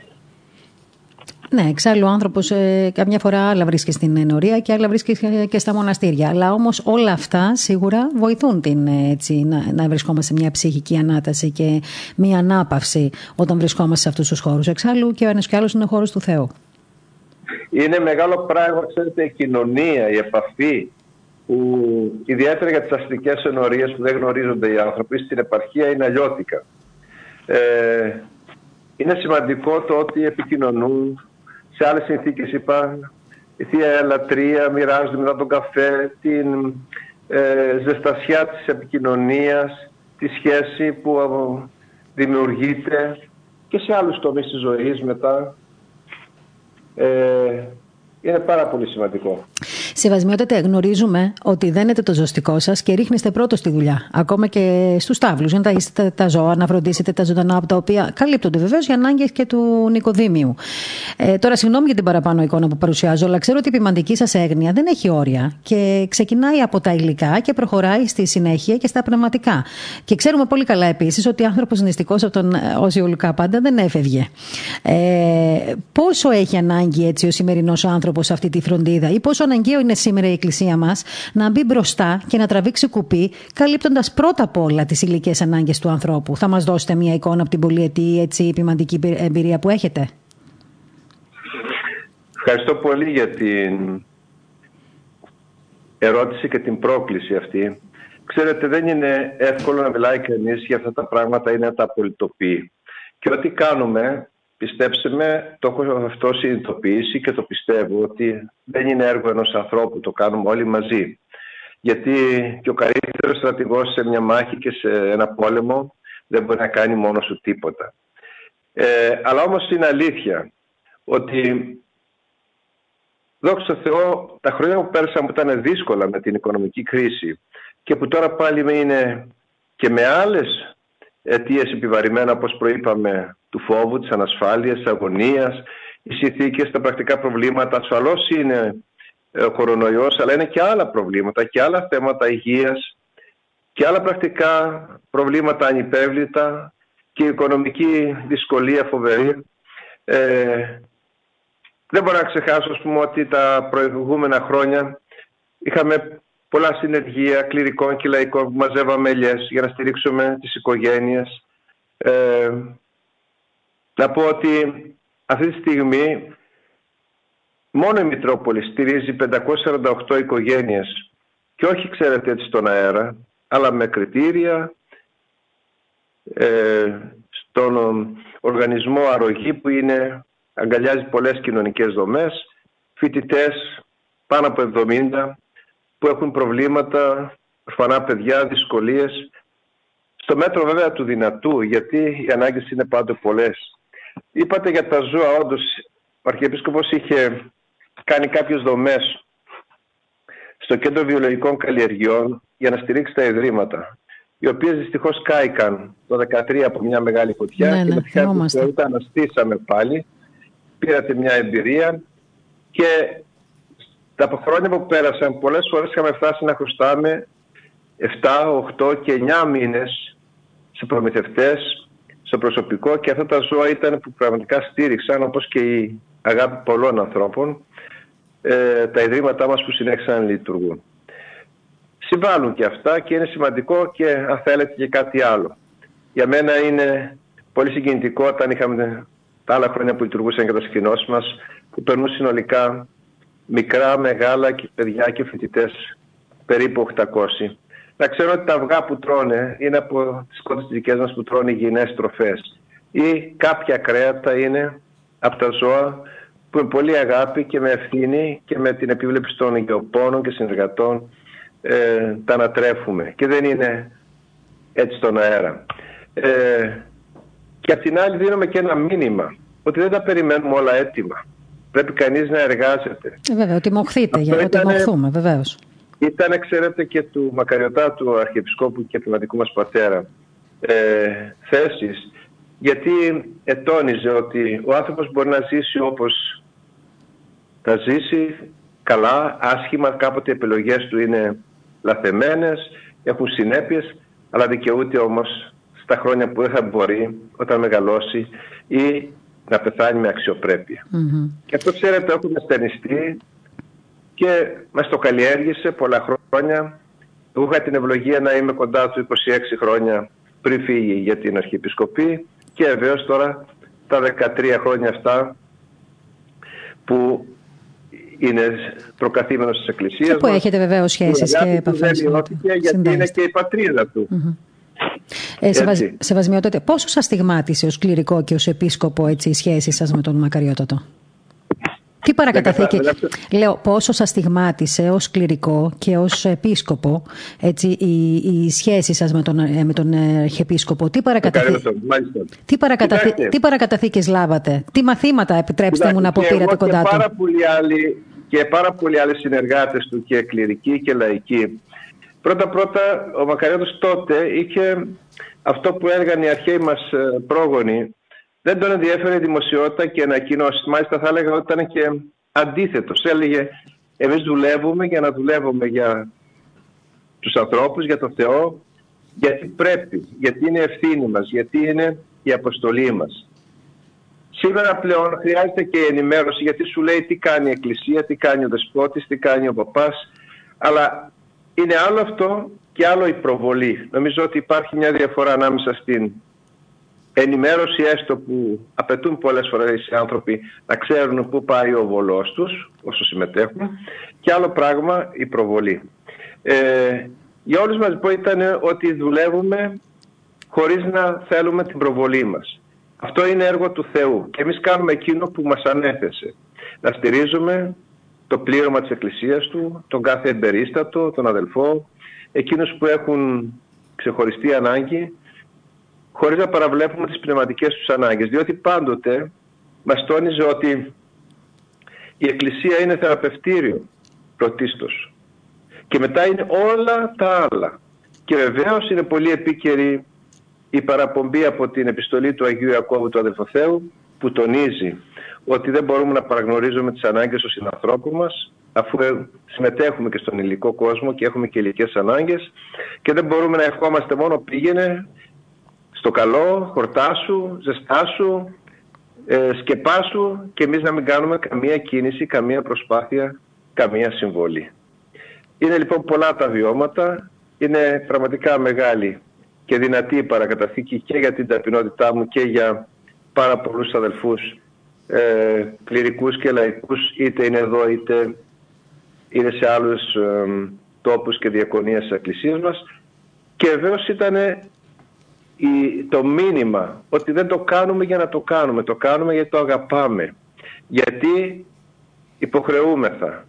Ναι, εξάλλου ο άνθρωπος ε, καμιά φορά άλλα βρίσκει στην ενορία και άλλα βρίσκει και στα μοναστήρια. Αλλά όμως όλα αυτά σίγουρα βοηθούν την, έτσι, να, να βρισκόμαστε σε μια ψυχική ανάταση και μια ανάπαυση όταν βρισκόμαστε σε αυτούς τους χώρους. Εξάλλου και ο ένας και άλλος είναι ο χώρος του Θεού. Είναι μεγάλο πράγμα, ξέρετε, η κοινωνία, η επαφή, που ιδιαίτερα για τις αστικές ενορίες που δεν γνωρίζονται οι άνθρωποι στην επαρχία είναι αλλιώτικα. Ε, είναι σημαντικό το ότι επικοινωνούν. Σε άλλες συνθήκες είπα, η Θεία Λατρεία μοιράζονται μετά τον καφέ, την ε, ζεστασιά της επικοινωνίας, τη σχέση που δημιουργείται και σε άλλους τομείς της ζωής μετά. Ε, είναι πάρα πολύ σημαντικό. Σεβασμιότατε, γνωρίζουμε ότι δένετε το ζωστικό σας και ρίχνεστε πρώτο στη δουλειά. Ακόμα και στους τάβλους. Για να ταΐσετε τα ζώα, να φροντίσετε τα ζωντανά από τα οποία καλύπτονται βεβαίως για ανάγκες και του νοικοδήμιου. Ε, τώρα, συγγνώμη για την παραπάνω εικόνα που παρουσιάζω, αλλά ξέρω ότι η ποιμαντική σας έγνοια δεν έχει όρια και ξεκινάει από τα υλικά και προχωράει στη συνέχεια και στα πνευματικά. Και ξέρουμε πολύ καλά επίσης ότι ο άνθρωπος νηστικός από τον Όσιο Λουκά πάντα δεν έφευγε. Ε, πόσο έχει ανάγκη έτσι ο σημερινός άνθρωπος αυτή τη φροντίδα ή πόσο αναγκαίο είναι σήμερα η Εκκλησία μας να μπει μπροστά και να τραβήξει κουπί, καλύπτοντας πρώτα απ' όλα τις υλικές ανάγκες του ανθρώπου. Θα μας δώσετε μια εικόνα από την πολυετή έτσι, ποιμαντική εμπειρία που έχετε? Ευχαριστώ πολύ για την ερώτηση και την πρόκληση αυτή. Ξέρετε, δεν είναι εύκολο να μιλάει κανείς για αυτά τα πράγματα ή να τα απολυτοποιεί. Και ό,τι κάνουμε, πιστέψτε με, το έχω αυτό συνειδητοποιήσει και το πιστεύω ότι δεν είναι έργο ενός ανθρώπου, το κάνουμε όλοι μαζί. Γιατί και ο καλύτερος στρατηγός σε μια μάχη και σε ένα πόλεμο δεν μπορεί να κάνει μόνος του τίποτα. Ε, αλλά όμως είναι αλήθεια ότι, δόξα τω Θεώ, τα χρόνια που πέρασαν που ήταν δύσκολα με την οικονομική κρίση και που τώρα πάλι είναι και με άλλες αιτίες επιβαρημένα, όπως προείπαμε, του φόβου, της ανασφάλειας, της αγωνίας, οι συνθήκες, τα πρακτικά προβλήματα, ασφαλώς είναι ο κορονοϊός, αλλά είναι και άλλα προβλήματα και άλλα θέματα υγείας και άλλα πρακτικά προβλήματα ανυπέρβλητα και οικονομική δυσκολία φοβερή. Ε, δεν μπορώ να ξεχάσω, ας πούμε, ότι τα προηγούμενα χρόνια είχαμε πολλά συνεργεία κληρικών και λαϊκών που μαζεύαμε ελιές για να στηρίξουμε τις οικογένειες. Ε, να πω ότι αυτή τη στιγμή μόνο η Μητρόπολη στηρίζει πεντακόσιες σαράντα οκτώ οικογένειες και όχι, ξέρετε, έτσι στον αέρα, αλλά με κριτήρια, ε, στον οργανισμό Αρρωγή που είναι, αγκαλιάζει πολλές κοινωνικές δομές, φοιτητές πάνω από εβδομήντα που έχουν προβλήματα, ορφανά παιδιά, δυσκολίες, στο μέτρο βέβαια του δυνατού, γιατί οι ανάγκες είναι πάντοτε πολλές. Είπατε για τα ζώα, όντως ο Αρχιεπίσκοπος είχε κάνει κάποιες δομές στο Κέντρο Βιολογικών Καλλιεργειών για να στηρίξει τα ιδρύματα, οι οποίες δυστυχώς κάηκαν το δύο χιλιάδες δεκατρία από μια μεγάλη φωτιά, ναι, και ναι, με τη χάρη του Θεού τα αναστήσαμε πάλι. Πήρατε μια εμπειρία και τα χρόνια που πέρασαν πολλές φορές είχαμε φτάσει να χρωστάμε επτά, οκτώ και εννιά μήνες σε προμηθευτές, στο προσωπικό, και αυτά τα ζώα ήταν που πραγματικά στήριξαν, όπως και η αγάπη πολλών ανθρώπων, ε, τα ιδρύματά μας που συνέχισαν να λειτουργούν. Συμβάλλουν και αυτά και είναι σημαντικό, και αν θέλετε και κάτι άλλο. Για μένα είναι πολύ συγκινητικό όταν είχαμε τα άλλα χρόνια που λειτουργούσαν και τα σκηνώσεις μας, που περνούν συνολικά μικρά, μεγάλα και παιδιά και φοιτητές, περίπου οκτακόσιοι. Να ξέρω ότι τα αυγά που τρώνε είναι από τις κότες δικές μας που τρώνε υγιεινές τροφές, ή κάποια κρέατα είναι από τα ζώα που με πολύ αγάπη και με ευθύνη και με την επίβλεψη των υγειοπόνων και συνεργατών ε, τα ανατρέφουμε, και δεν είναι έτσι στον αέρα. Ε, και απ' την άλλη δίνουμε και ένα μήνυμα ότι δεν τα περιμένουμε όλα έτοιμα. Πρέπει κανείς να εργάζεται. Ε, βέβαια, ότι μοχθείτε, για ότι μοχθούμε, βεβαίως. Ήταν, ξέρετε, και του μακαριωτάτου Αρχιεπισκόπου και πνευματικού μας πατέρα ε, θέσεις, γιατί ετώνιζε ότι ο άνθρωπος μπορεί να ζήσει όπως θα ζήσει, καλά, άσχημα, κάποτε οι επιλογές του είναι λαθεμένες, έχουν συνέπειες, αλλά δικαιούται όμως στα χρόνια που δεν θα μπορεί, όταν μεγαλώσει, ή να πεθάνει με αξιοπρέπεια. Mm-hmm. Και αυτό, ξέρετε, έχουμε στερνιστεί και μας το καλλιέργησε πολλά χρόνια. Εγώ είχα την ευλογία να είμαι κοντά του είκοσι έξι χρόνια πριν φύγει για την Αρχιεπισκοπή, και βεβαίως τώρα τα δεκατρία χρόνια αυτά που είναι προκαθήμενος της Εκκλησίας. Και που μας έχετε βεβαίως σχέσεις και επαφές. Γιατί είναι και η πατρίδα του. Mm-hmm. Ε, Σεβασμιότατε, πόσο σας στιγμάτισε ως κληρικό και ως επίσκοπο, έτσι, η σχέση σας με τον Μακαριότατο? Τι παρακαταθήκη, λέω, πόσο σας στιγμάτισε ως κληρικό και ως επίσκοπο, έτσι, η, η σχέση σας με τον, με τον Αρχιεπίσκοπο? Τι, παρακαταθή... τι, παρακαταθή... τι παρακαταθήκες λάβατε? Τι μαθήματα, επιτρέψτε Κοιτάξτε, μου να πω, πήρατε κοντά του? Πάρα πολλοί άλλοι, και πάρα πολλοί άλλοι συνεργάτες του, και κληρικοί και λαϊκοί. Πρώτα-πρώτα, ο Μακαριώτος τότε είχε αυτό που έλεγαν οι αρχαίοι μας πρόγονοι. Δεν τον ενδιέφερε η δημοσιότητα και ανακοινώσεις. Μάλιστα θα έλεγα ότι ήταν και αντίθετος. Έλεγε, εμείς δουλεύουμε για να δουλεύουμε για τους ανθρώπους, για τον Θεό, γιατί πρέπει, γιατί είναι ευθύνη μας, γιατί είναι η αποστολή μας. Σήμερα πλέον χρειάζεται και η ενημέρωση, γιατί σου λέει τι κάνει η Εκκλησία, τι κάνει ο Δεσπότης, τι κάνει ο Παπάς, αλλά είναι άλλο αυτό και άλλο η προβολή. Νομίζω ότι υπάρχει μια διαφορά ανάμεσα στην ενημέρωση, έστω που απαιτούν πολλές φορές οι άνθρωποι να ξέρουν πού πάει ο βολός τους όσο συμμετέχουν, και άλλο πράγμα η προβολή. Ε, για όλους μας πω ήταν ότι δουλεύουμε χωρίς να θέλουμε την προβολή μας. Αυτό είναι έργο του Θεού και εμείς κάνουμε εκείνο που μας ανέθεσε. Να στηρίζουμε το πλήρωμα της Εκκλησίας του, τον κάθε εμπερίστατο, τον αδελφό, εκείνους που έχουν ξεχωριστή ανάγκη, χωρίς να παραβλέπουμε τις πνευματικές τους ανάγκες. Διότι πάντοτε μας τόνιζε ότι η Εκκλησία είναι θεραπευτήριο πρωτίστως. Και μετά είναι όλα τα άλλα. Και βεβαίως είναι πολύ επίκαιρη η παραπομπή από την επιστολή του Αγίου Ιακώβου του Αδελφοθέου, που τονίζει ότι δεν μπορούμε να παραγνωρίζουμε τις ανάγκες των συνανθρώπων μας, αφού συμμετέχουμε και στον υλικό κόσμο και έχουμε και υλικές ανάγκες, και δεν μπορούμε να ευχόμαστε μόνο πήγαινε στο καλό, χορτάσου, ζεστάσου, ε, σκεπάσου, και εμείς να μην κάνουμε καμία κίνηση, καμία προσπάθεια, καμία συμβολή. Είναι λοιπόν πολλά τα βιώματα, είναι πραγματικά μεγάλη και δυνατή η παρακαταθήκη και για την ταπεινότητά μου και για πάρα πολλούς αδελφούς ε, κληρικούς και λαϊκούς, είτε είναι εδώ είτε είναι σε άλλους ε, τόπους και διακονίες της Εκκλησίας μας. Και βεβαίως ήταν η, το μήνυμα ότι δεν το κάνουμε για να το κάνουμε, το κάνουμε γιατί το αγαπάμε, γιατί υποχρεούμεθα.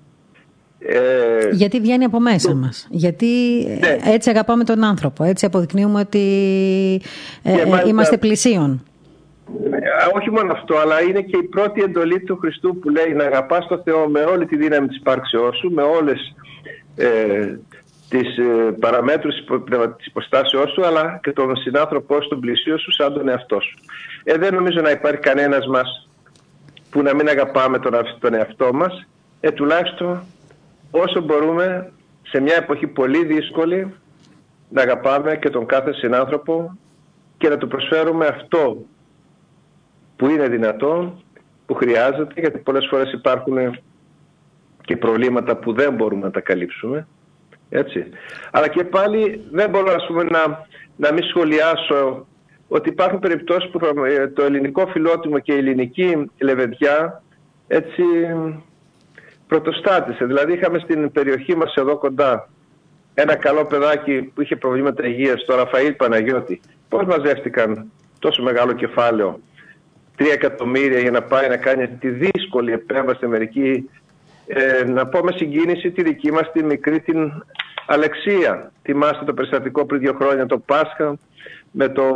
Ε, γιατί βγαίνει από μέσα μας. Γιατί ναι. έτσι αγαπάμε τον άνθρωπο. Έτσι αποδεικνύουμε ότι ε, ε, μάλιστα, είμαστε πλησίον. Όχι μόνο αυτό, αλλά είναι και η πρώτη εντολή του Χριστού που λέει να αγαπάς τον Θεό με όλη τη δύναμη της υπάρξεώς σου, με όλες ε, τις ε, παραμέτρους της υποστάσεώς σου, αλλά και τον συνάνθρωπό σου, τον πλησίο σου, σαν τον εαυτό σου. Ε, δεν νομίζω να υπάρχει κανένας μας που να μην αγαπάμε τον, τον εαυτό μας. Ε, τουλάχιστον όσο μπορούμε σε μια εποχή πολύ δύσκολη να αγαπάμε και τον κάθε συνάνθρωπο και να του προσφέρουμε αυτό που είναι δυνατόν, που χρειάζεται, γιατί πολλές φορές υπάρχουν και προβλήματα που δεν μπορούμε να τα καλύψουμε. Έτσι. Αλλά και πάλι δεν μπορώ ας πούμε, να, να μην σχολιάσω ότι υπάρχουν περιπτώσεις που το ελληνικό φιλότιμο και η ελληνική λεβεδιά έτσι πρωτοστάτησε. Δηλαδή είχαμε στην περιοχή μας εδώ κοντά ένα καλό παιδάκι που είχε προβλήματα υγείας, το Ραφαήλ Παναγιώτη. Πώς μαζεύτηκαν τόσο μεγάλο κεφάλαιο, τρία εκατομμύρια, για να πάει να κάνει τη δύσκολη επέμβαση στην Αμερική. Ε, να πω με συγκίνηση τη δική μας τη μικρή την Αλεξία. Θυμάστε το περιστατικό πριν δύο χρόνια, το Πάσχα, με το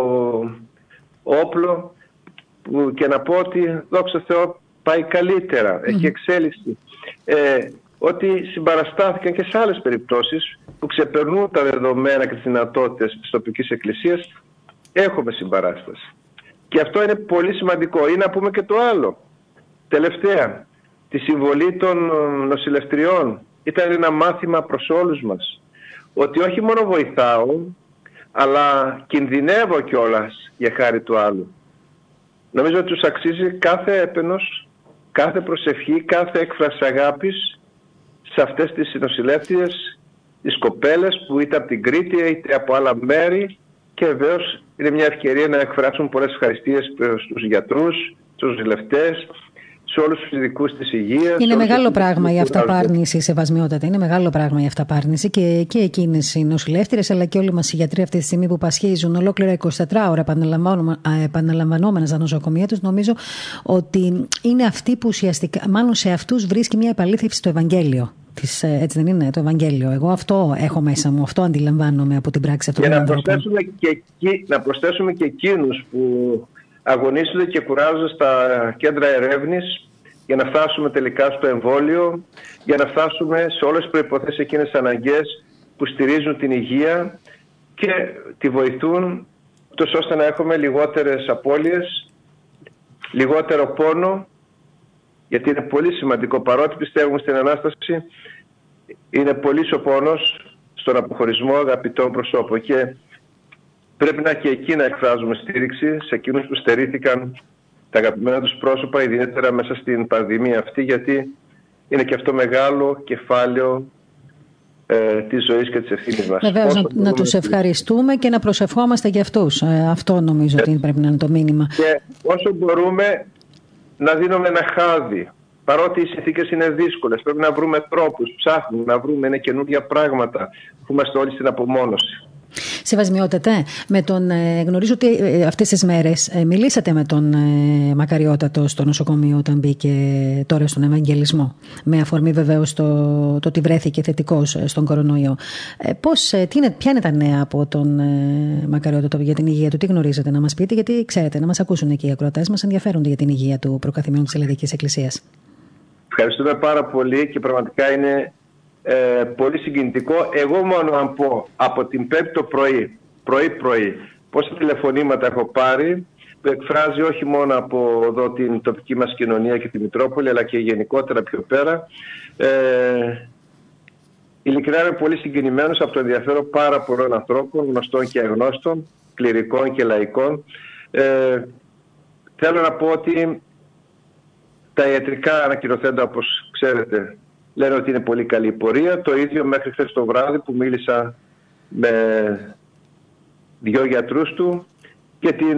όπλο, που, και να πω ότι δόξα Θεώ πάει καλύτερα, mm-hmm. έχει εξέλιξη. Ε, ότι συμπαραστάθηκαν και σε άλλες περιπτώσεις που ξεπερνούν τα δεδομένα και τις δυνατότητες της τοπικής εκκλησίας, έχουμε συμπαράσταση. Και αυτό είναι πολύ σημαντικό. Ή να πούμε και το άλλο. Τελευταία, τη συμβολή των νοσηλευτριών ήταν ένα μάθημα προς όλους μας. Ότι όχι μόνο βοηθάω, αλλά κινδυνεύω κιόλας για χάρη του άλλου. Νομίζω ότι τους αξίζει κάθε έπαινος, κάθε προσευχή, κάθε έκφραση αγάπης σε αυτές τις νοσηλεύτριες, τις κοπέλες που είτε από την Κρήτη είτε από άλλα μέρη, και βεβαίως είναι μια ευκαιρία να εκφράσουν πολλές ευχαριστίες στους γιατρούς, στους νοσηλευτές, σε όλους τους ειδικούς της υγείας. Είναι μεγάλο πράγμα η αυταπάρνηση, σεβασμιότατα. Είναι μεγάλο πράγμα η αυταπάρνηση και, και εκείνες οι νοσηλεύτριες, αλλά και όλοι μας οι γιατροί αυτή τη στιγμή που πασχίζουν ολόκληρα είκοσι τέσσερις ώρα επαναλαμβανόμενα στα νοσοκομεία τους. Νομίζω ότι είναι αυτοί που ουσιαστικά, μάλλον σε αυτούς βρίσκει μια επαλήθευση στο Ευαγγέλιο. Της, έτσι δεν είναι το Ευαγγέλιο? Εγώ αυτό έχω μέσα μου, αυτό αντιλαμβάνομαι από την πράξη αυτών των ανθρώπων. Προσθέσουμε και, να προσθέσουμε και εκείνους που αγωνίζονται και κουράζονται στα κέντρα ερεύνης για να φτάσουμε τελικά στο εμβόλιο, για να φτάσουμε σε όλες τις προϋποθέσεις εκείνες αναγκαίες που στηρίζουν την υγεία και τη βοηθούν τόσο ώστε να έχουμε λιγότερες απώλειες, λιγότερο πόνο, γιατί είναι πολύ σημαντικό, παρότι πιστεύουμε στην Ανάσταση, είναι πολύ ο πόνος στον αποχωρισμό αγαπητών προσώπων και πρέπει να και εκεί να εκφράζουμε στήριξη σε εκείνους που στερήθηκαν τα αγαπημένα τους πρόσωπα, ιδιαίτερα μέσα στην πανδημία αυτή, γιατί είναι και αυτό μεγάλο κεφάλαιο ε, της ζωής και της ευθύνης μας. Βεβαίως, να, να τους ευχαριστούμε και να προσευχόμαστε για αυτούς. Ε, αυτό νομίζω ότι πρέπει να είναι το μήνυμα. Και όσο μπορούμε να δίνουμε ένα χάδι, παρότι οι συνθήκες είναι δύσκολες, πρέπει να βρούμε τρόπους, ψάχνουμε να βρούμε είναι καινούργια πράγματα που είμαστε όλοι στην απομόνωση. Σεβασμιότατε, με τον, ε, γνωρίζω ότι ε, αυτές τις μέρες ε, μιλήσατε με τον ε, Μακαριότατο στο νοσοκομείο όταν μπήκε τώρα στον Ευαγγελισμό. Με αφορμή βεβαίως το, το ότι βρέθηκε θετικός στον κορονοϊό. Ε, πώς, ε, τι είναι, ποια είναι τα νέα από τον ε, Μακαριότατο για την υγεία του, τι γνωρίζετε να μας πείτε, γιατί ξέρετε, να μας ακούσουν εκεί οι ακροατές μας, ενδιαφέρονται για την υγεία του προκαθημένου της Ελλαδικής Εκκλησίας. Ευχαριστούμε πάρα πολύ και πραγματικά είναι ε, πολύ συγκινητικό. Εγώ μόνο αν πω από την Πέμπτη το πρωί, πρωί-πρωί, πόσα τηλεφωνήματα έχω πάρει, που εκφράζει όχι μόνο από εδώ την τοπική μας κοινωνία και τη Μητρόπολη, αλλά και γενικότερα πιο πέρα. Ε, ειλικρινά είμαι πολύ συγκινημένος από το ενδιαφέρον πάρα πολλών ανθρώπων, γνωστών και αγνώστων, κληρικών και λαϊκών. Ε, θέλω να πω ότι τα ιατρικά ανακοινωθέντα, όπως ξέρετε, λένε ότι είναι πολύ καλή πορεία. Το ίδιο μέχρι χθες το βράδυ που μίλησα με δυο γιατρούς του και την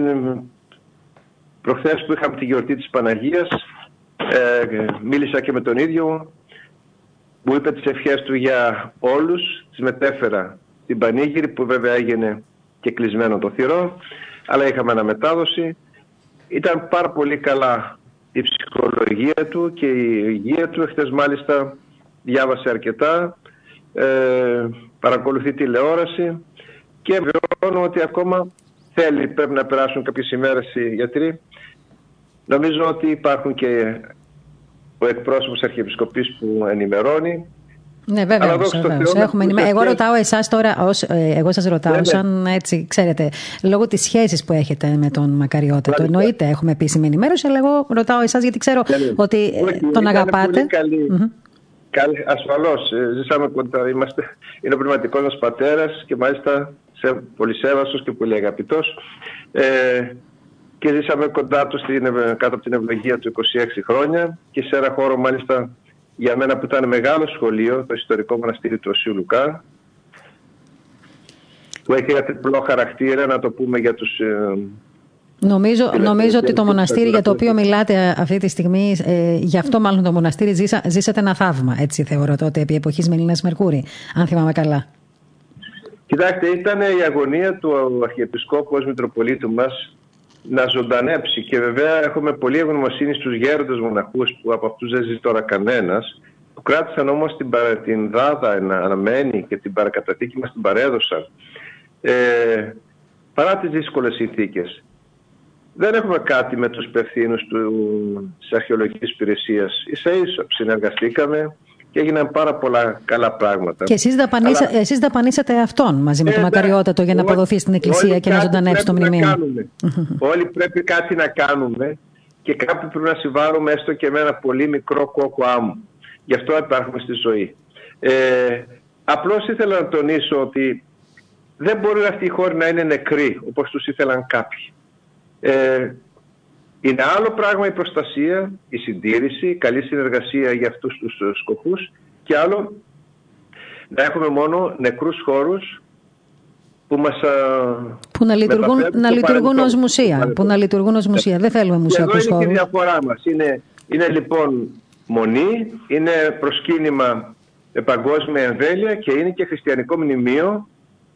προχθές που είχαμε τη γιορτή της Παναγίας, ε, μίλησα και με τον ίδιο, μου είπε τις ευχές του για όλους, τις μετέφερα στην Πανήγυρη που βέβαια έγινε και κλεισμένο το θυρό, αλλά είχαμε αναμετάδοση. Ήταν πάρα πολύ καλά η ψυχολογία του και η υγεία του. Χθες μάλιστα διάβασε αρκετά, ε, παρακολουθεί τηλεόραση και βεβαιώνω ότι ακόμα θέλει, πρέπει να περάσουν κάποιες ημέρες οι γιατροί. Νομίζω ότι υπάρχουν και ο εκπρόσωπος Αρχιεπισκοπής που ενημερώνει. Ναι, βέβαια. Εγώ ρωτάω εσάς τώρα, ως, ε, εγώ σας ρωτάω, ναι, σαν έτσι, ξέρετε, λόγω της σχέσης που έχετε με τον Μακαριότατο. Εννοείται, έχουμε επίσημη ενημέρωση, αλλά εγώ ρωτάω εσάς γιατί ξέρω, ναι, ότι όχι, τον αγαπάτε. Πολύ καλή. Mm-hmm. Καλή, ασφαλώς, ζήσαμε κοντά, είμαστε, είναι ο πνευματικός μας πατέρας και μάλιστα σε, πολύ σέβαστος και πολύ αγαπητός. Ε, και ζήσαμε κοντά του στην, κάτω από την ευλογία του είκοσι έξι χρόνια και σε ένα χώρο μάλιστα για μένα που ήταν μεγάλο σχολείο, το ιστορικό μοναστήρι του Οσίου Λουκά, που έχει ένα τριπλό χαρακτήρα, να το πούμε για τους... Ε, Νομίζω, νομίζω ότι το μοναστήρι για το οποίο μιλάτε αυτή τη στιγμή, ε, γι' αυτό μάλλον το μοναστήρι ζήσα, ζήσατε ένα θαύμα, έτσι θεωρώ τότε, επί εποχής Μελίνας Μερκούρη, αν θυμάμαι καλά. Κοιτάξτε, ήταν η αγωνία του Αρχιεπισκόπου ως Μητροπολίτου μας να ζωντανέψει και βέβαια έχουμε πολύ ευγνωμοσύνη στους γέροντες μοναχούς που από αυτούς δεν ζει τώρα κανένας, που κράτησαν όμως την, την δάδα αναμένη και την παρακαταθήκη μας την παρέδωσαν ε, παρά τις δύσκολες συνθήκες. Δεν έχουμε κάτι με τους υπευθύνους της αρχαιολογικής υπηρεσίας. Ίσα ίσα συνεργαστήκαμε και έγιναν πάρα πολλά καλά πράγματα. Και εσείς, δαπανίσα, Αλλά... εσείς δαπανίσατε αυτόν μαζί με ε, τον Μακαριότατο για να όλοι, αποδοθεί στην Εκκλησία και να ζωντανέψει το μνημείο. Όλοι πρέπει κάτι να κάνουμε και κάπου πρέπει να συμβάλλουμε έστω και με ένα πολύ μικρό κόκκο άμμου. Γι' αυτό υπάρχουμε στη ζωή. Ε, απλώς ήθελα να τονίσω ότι δεν μπορεί αυτοί οι χώροι να είναι νεκροί όπως τους ήθελαν κάποιοι. Ε, είναι άλλο πράγμα η προστασία, η συντήρηση, η καλή συνεργασία για αυτούς τους σκοπούς και άλλο να έχουμε μόνο νεκρούς χώρους που μας που να λειτουργούν, να λειτουργούν ως μουσεία, που να λειτουργούν ως μουσεία. Δεν θέλουμε μουσιακούς χώρους. Εδώ είναι και η διαφορά μας. Είναι, είναι λοιπόν μονή, είναι προσκύνημα με παγκόσμια εμβέλεια και είναι και χριστιανικό μνημείο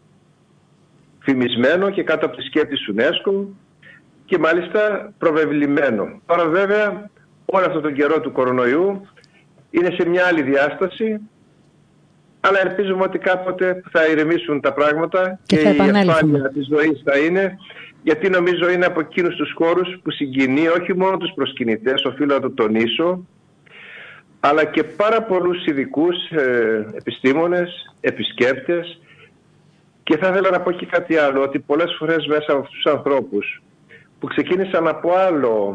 φημισμένο και κάτω από τη σκέπη της UNESCO και μάλιστα προβεβλημένο. Τώρα βέβαια όλο αυτό τον καιρό του κορονοϊού είναι σε μια άλλη διάσταση, αλλά ελπίζουμε ότι κάποτε θα ηρεμήσουν τα πράγματα και, και η ασφάλεια της ζωής θα είναι, γιατί νομίζω είναι από εκείνους τους χώρους που συγκινεί όχι μόνο τους προσκυνητές, οφείλω να το τονίσω, αλλά και πάρα πολλούς ειδικούς ε, επιστήμονες, επισκέπτες. Και θα ήθελα να πω και κάτι άλλο, ότι πολλές φορές μέσα από αυτούς τους ανθρώπους που ξεκίνησαν από άλλο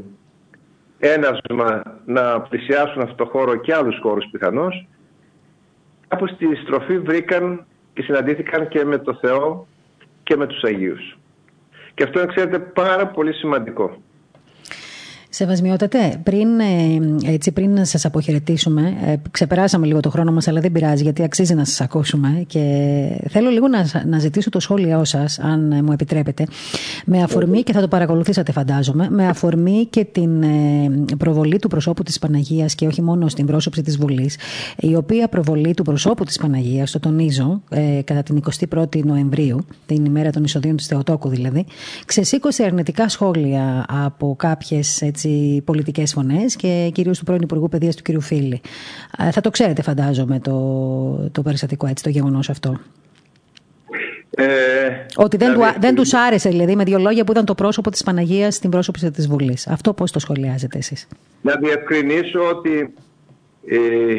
ένασμα να πλησιάσουν αυτό το χώρο και άλλους χώρους πιθανώς, κάπου στη στροφή βρήκαν και συναντήθηκαν και με το Θεό και με τους Αγίους. Και αυτό είναι, ξέρετε, πάρα πολύ σημαντικό. Σεβασμιότατε, πριν, έτσι, πριν σας αποχαιρετήσουμε, ξεπεράσαμε λίγο το χρόνο μας, αλλά δεν πειράζει γιατί αξίζει να σας ακούσουμε και θέλω λίγο να, να ζητήσω το σχόλιο σας, αν μου επιτρέπετε, με αφορμή, και θα το παρακολουθήσατε φαντάζομαι, με αφορμή και την προβολή του προσώπου της Παναγίας και όχι μόνο στην πρόσωψη της Βουλής, η οποία προβολή του προσώπου της Παναγίας, το τονίζω, κατά την εικοστή πρώτη Νοεμβρίου, την ημέρα των εισοδίων της Θεοτόκου δηλαδή, ξεσήκωσε αρνητικά σχόλια από κάποιες, έτσι, πολιτικές φωνές και κυρίως του πρώην Υπουργού Παιδείας του κ. Φίλη. Θα το ξέρετε φαντάζομαι το, το περιστατικό, έτσι, το γεγονός αυτό. Ε, Ότι δεν, δηλαδή, του, δεν τους άρεσε, δηλαδή, με δύο λόγια, που ήταν το πρόσωπο της Παναγίας στην πρόσωψη της Βουλής. Αυτό πώς το σχολιάζετε εσείς? Να διευκρινίσω ότι ε,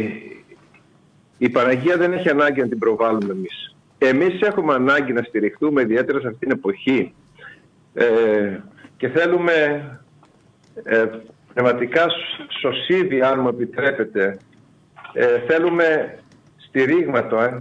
η Παναγία δεν έχει ανάγκη να την προβάλλουμε εμείς. Εμείς έχουμε ανάγκη να στηριχτούμε ιδιαίτερα σε αυτήν την εποχή ε, και θέλουμε ε, πνευματικά σωσίδι, αν μου επιτρέπετε, ε, θέλουμε στηρίγματο, ε,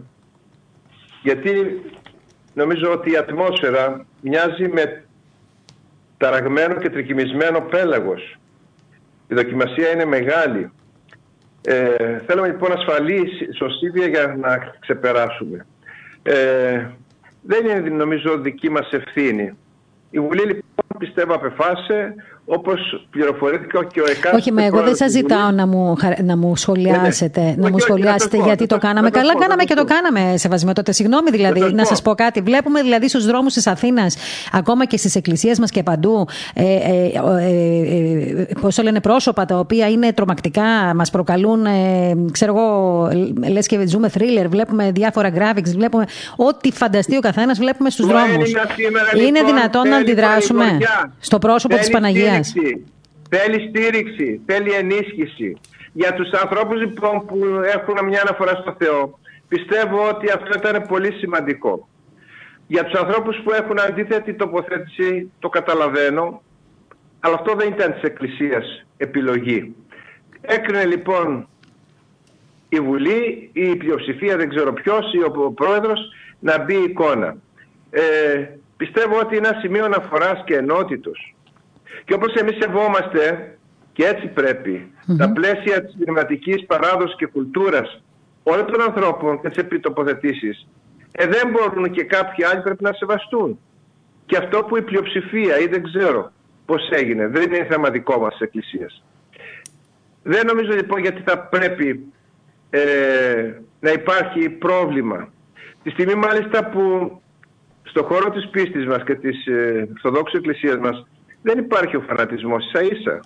γιατί νομίζω ότι η ατμόσφαιρα μοιάζει με ταραγμένο και τρικυμισμένο πέλαγος. Η δοκιμασία είναι μεγάλη. Ε, θέλουμε λοιπόν ασφαλή σωσίδια για να ξεπεράσουμε. Ε, δεν είναι, νομίζω, δική μας ευθύνη. Η Βουλή λοιπόν, πιστεύω, απεφάσισε, όπως πληροφορήθηκα και ο εκάστοτε. Όχι, με εγώ δεν σας ζητάω να μου, να μου σχολιάσετε, ναι, ναι. να μου σχολιάσετε γιατί το, το κάναμε. Καλά το, κάναμε το, και το, το κάναμε, Σεβασμιότατε. Συγγνώμη δηλαδή, το, να σας πω κάτι. Βλέπουμε δηλαδή στους δρόμους της Αθήνας, ακόμα και στις εκκλησίες μας και παντού, ε, ε, ε, ε, πώς το λένε, πρόσωπα τα οποία είναι τρομακτικά, μας προκαλούν, ε, ξέρω εγώ, λες και ζούμε θρίλερ, βλέπουμε διάφορα graphics, βλέπουμε ό,τι φανταστεί ο καθένας, βλέπουμε στους δρόμους. Είναι δυνατόν να αντιδράσουμε στο πρόσωπο της Παναγίας? Θέλει στήριξη, θέλει ενίσχυση. Για τους ανθρώπους λοιπόν που έχουν μια αναφορά στο Θεό, πιστεύω ότι αυτό ήταν πολύ σημαντικό. Για τους ανθρώπους που έχουν αντίθετη τοποθέτηση, το καταλαβαίνω, αλλά αυτό δεν ήταν της Εκκλησίας επιλογή. Έκρινε λοιπόν η Βουλή, η πλειοψηφία, δεν ξέρω ποιος, ή ο πρόεδρος, να μπει εικόνα. Ε, πιστεύω ότι είναι ένα σημείο αναφοράς και ενότητος. Και όπως εμείς σεβόμαστε, και έτσι πρέπει, mm-hmm. τα πλαίσια της πνευματικής παράδοσης και κουλτούρας όλων των ανθρώπων και τις επιτοποθετήσεις, ε, δεν μπορούν και κάποιοι άλλοι πρέπει να σεβαστούν. Και αυτό που η πλειοψηφία, ή δεν ξέρω πώς έγινε, δεν είναι θέμα δικό μας της Εκκλησίας. Δεν νομίζω λοιπόν γιατί θα πρέπει ε, να υπάρχει πρόβλημα. Τη στιγμή μάλιστα που στο χώρο της πίστης μας και της ε, Ορθοδόξου Εκκλησίας μας δεν υπάρχει ο φανατισμός, ίσα ίσα.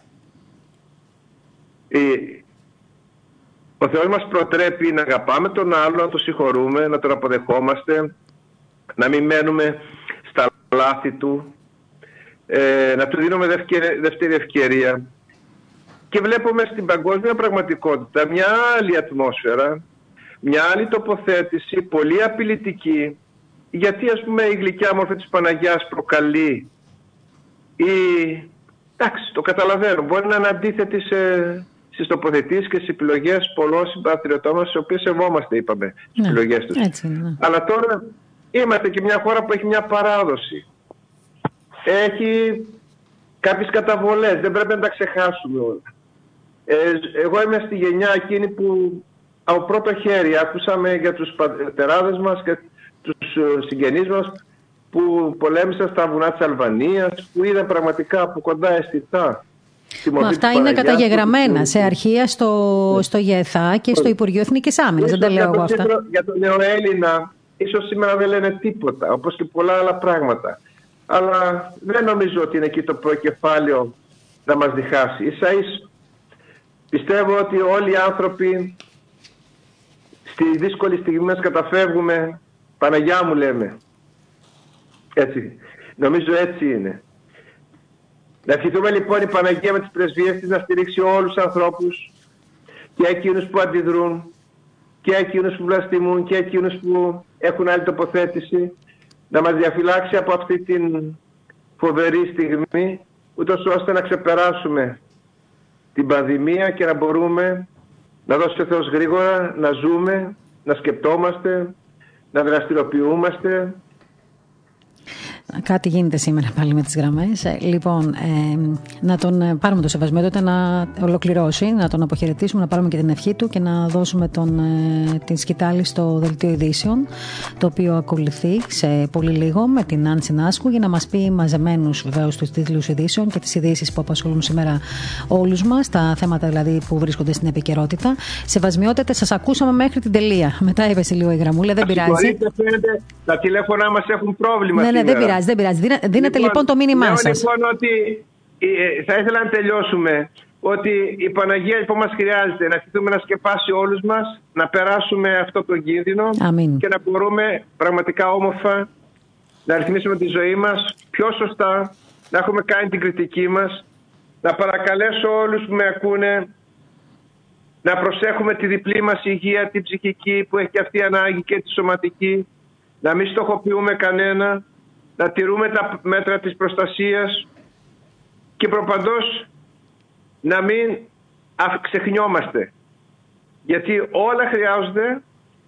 Ο Θεός μας προτρέπει να αγαπάμε τον άλλο, να τον συγχωρούμε, να τον αποδεχόμαστε, να μην μένουμε στα λάθη του, ε, να του δίνουμε δεύτερη ευκαιρία. Και βλέπουμε στην παγκόσμια πραγματικότητα μια άλλη ατμόσφαιρα, μια άλλη τοποθέτηση, πολύ απειλητική, γιατί ας πούμε η γλυκιά μορφή της Παναγιάς προκαλεί ή, εντάξει, το καταλαβαίνω, μπορεί να είναι αντίθετη σε, στις τοποθετήσεις και στις επιλογές πολλών συμπατριωτών μας, τις οποίες σεβόμαστε, είπαμε, τις ναι, επιλογές τους. Έτσι, ναι. Αλλά τώρα είμαστε και μια χώρα που έχει μια παράδοση. Έχει κάποιες καταβολές, δεν πρέπει να τα ξεχάσουμε όλα. Ε, εγώ είμαι στη γενιά εκείνη που από πρώτο χέρι ακούσαμε για τους πατεράδες μας και τους συγγενείς μας που πολέμησαν στα βουνά της Αλβανίας, που είδαν πραγματικά από κοντά αισθητά. Μα αυτά είναι καταγεγραμμένα σε αρχεία στο, στο ΓΕΘΑ και στο Υπουργείο Εθνικής Άμυνας. Δεν τα λέω εγώ αυτά. Για τον νεοέλληνα, ίσως σήμερα δεν λένε τίποτα, όπως και πολλά άλλα πράγματα. Αλλά δεν νομίζω ότι είναι εκεί το προκεφάλαιο να μας διχάσει. Ίσα ίσα πιστεύω ότι όλοι οι άνθρωποι στη δύσκολη στιγμή μας καταφεύγουμε, Παναγιά μου λέμε. Έτσι. Νομίζω έτσι είναι. Να ευχηθούμε λοιπόν η Παναγία με τις πρεσβείες της να στηρίξει όλους τους ανθρώπους, και εκείνους που αντιδρούν και εκείνους που βλαστημούν και εκείνους που έχουν άλλη τοποθέτηση, να μας διαφυλάξει από αυτή την φοβερή στιγμή, ούτως ώστε να ξεπεράσουμε την πανδημία και να μπορούμε να δώσει ο Θεός γρήγορα να ζούμε, να σκεπτόμαστε, να δραστηριοποιούμαστε Κάτι γίνεται σήμερα πάλι με τις γραμμές. Λοιπόν, ε, να τον πάρουμε το Σεβασμιότητα να ολοκληρώσει, να τον αποχαιρετήσουμε, να πάρουμε και την ευχή του και να δώσουμε τον, ε, την σκητάλη στο Δελτίο Ειδήσεων, το οποίο ακολουθεί σε πολύ λίγο με την Άνση Νάσκου για να μας πει μαζεμένους βεβαίως τους τίτλους ειδήσεων και τις ειδήσεις που απασχολούν σήμερα όλους μας, τα θέματα δηλαδή που βρίσκονται στην επικαιρότητα. Σεβασμιότητα, σας ακούσαμε μέχρι την τελεία. Μετά έπεσε λίγο η γραμμούλα, δεν πειράζει. Τα τηλέφωνά μας έχουν πρόβλημα. Ναι, ναι, δεν πειράζει, δεν πειράζει. Δίνετε λοιπόν, λοιπόν το μήνυμά σας. Λοιπόν, ότι ε, θα ήθελα να τελειώσουμε ότι η Παναγία λοιπόν μας χρειάζεται να ευχηθούμε να σκεπάσει όλους μας, να περάσουμε αυτό το κίνδυνο. Αμήν. Και να μπορούμε πραγματικά όμορφα να ρυθμίσουμε τη ζωή μας πιο σωστά, να έχουμε κάνει την κριτική μας. Να παρακαλέσω όλους που με ακούνε να προσέχουμε τη διπλή μας υγεία, την ψυχική που έχει αυτή ανάγκη και τη σωματική. Να μην στοχοποιούμε κανένα, να τηρούμε τα μέτρα της προστασίας και προπαντός να μην ξεχνιόμαστε. Γιατί όλα χρειάζονται,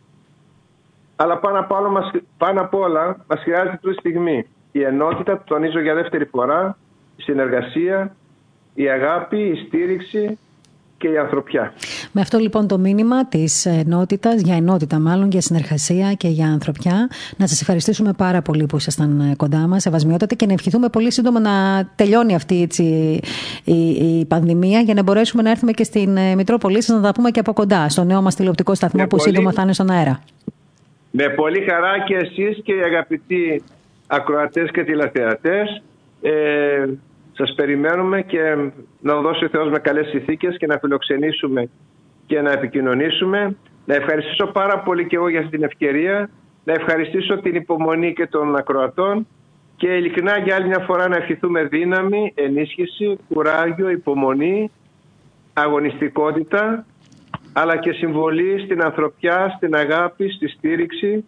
αλλά πάνω απ' όλα μας, πάνω απ' όλα μας χρειάζεται αυτή τη στιγμή η ενότητα, το τονίζω για δεύτερη φορά, η συνεργασία, η αγάπη, η στήριξη και η ανθρωπιά. Με αυτό λοιπόν το μήνυμα της ενότητας, για ενότητα μάλλον, για συνεργασία και για ανθρωπιά, να σας ευχαριστήσουμε πάρα πολύ που ήσασταν κοντά μας, Σεβασμιότατε, και να ευχηθούμε πολύ σύντομα να τελειώνει αυτή έτσι, η, η πανδημία για να μπορέσουμε να έρθουμε και στην Μητρόπολη σας να τα πούμε και από κοντά, στο νέο μας τηλεοπτικό σταθμό με που πολύ... σύντομα θα είναι στον αέρα. Με πολύ χαρά και εσείς και οι αγαπητοί ακροατές και τηλεθεατές. Ε... Σας περιμένουμε και να δώσει ο Θεός με καλές συνθήκες και να φιλοξενήσουμε και να επικοινωνήσουμε. Να ευχαριστήσω πάρα πολύ και εγώ για αυτή την ευκαιρία. Να ευχαριστήσω την υπομονή και των ακροατών και ειλικρινά για άλλη μια φορά να ευχηθούμε δύναμη, ενίσχυση, κουράγιο, υπομονή, αγωνιστικότητα, αλλά και συμβολή στην ανθρωπιά, στην αγάπη, στη στήριξη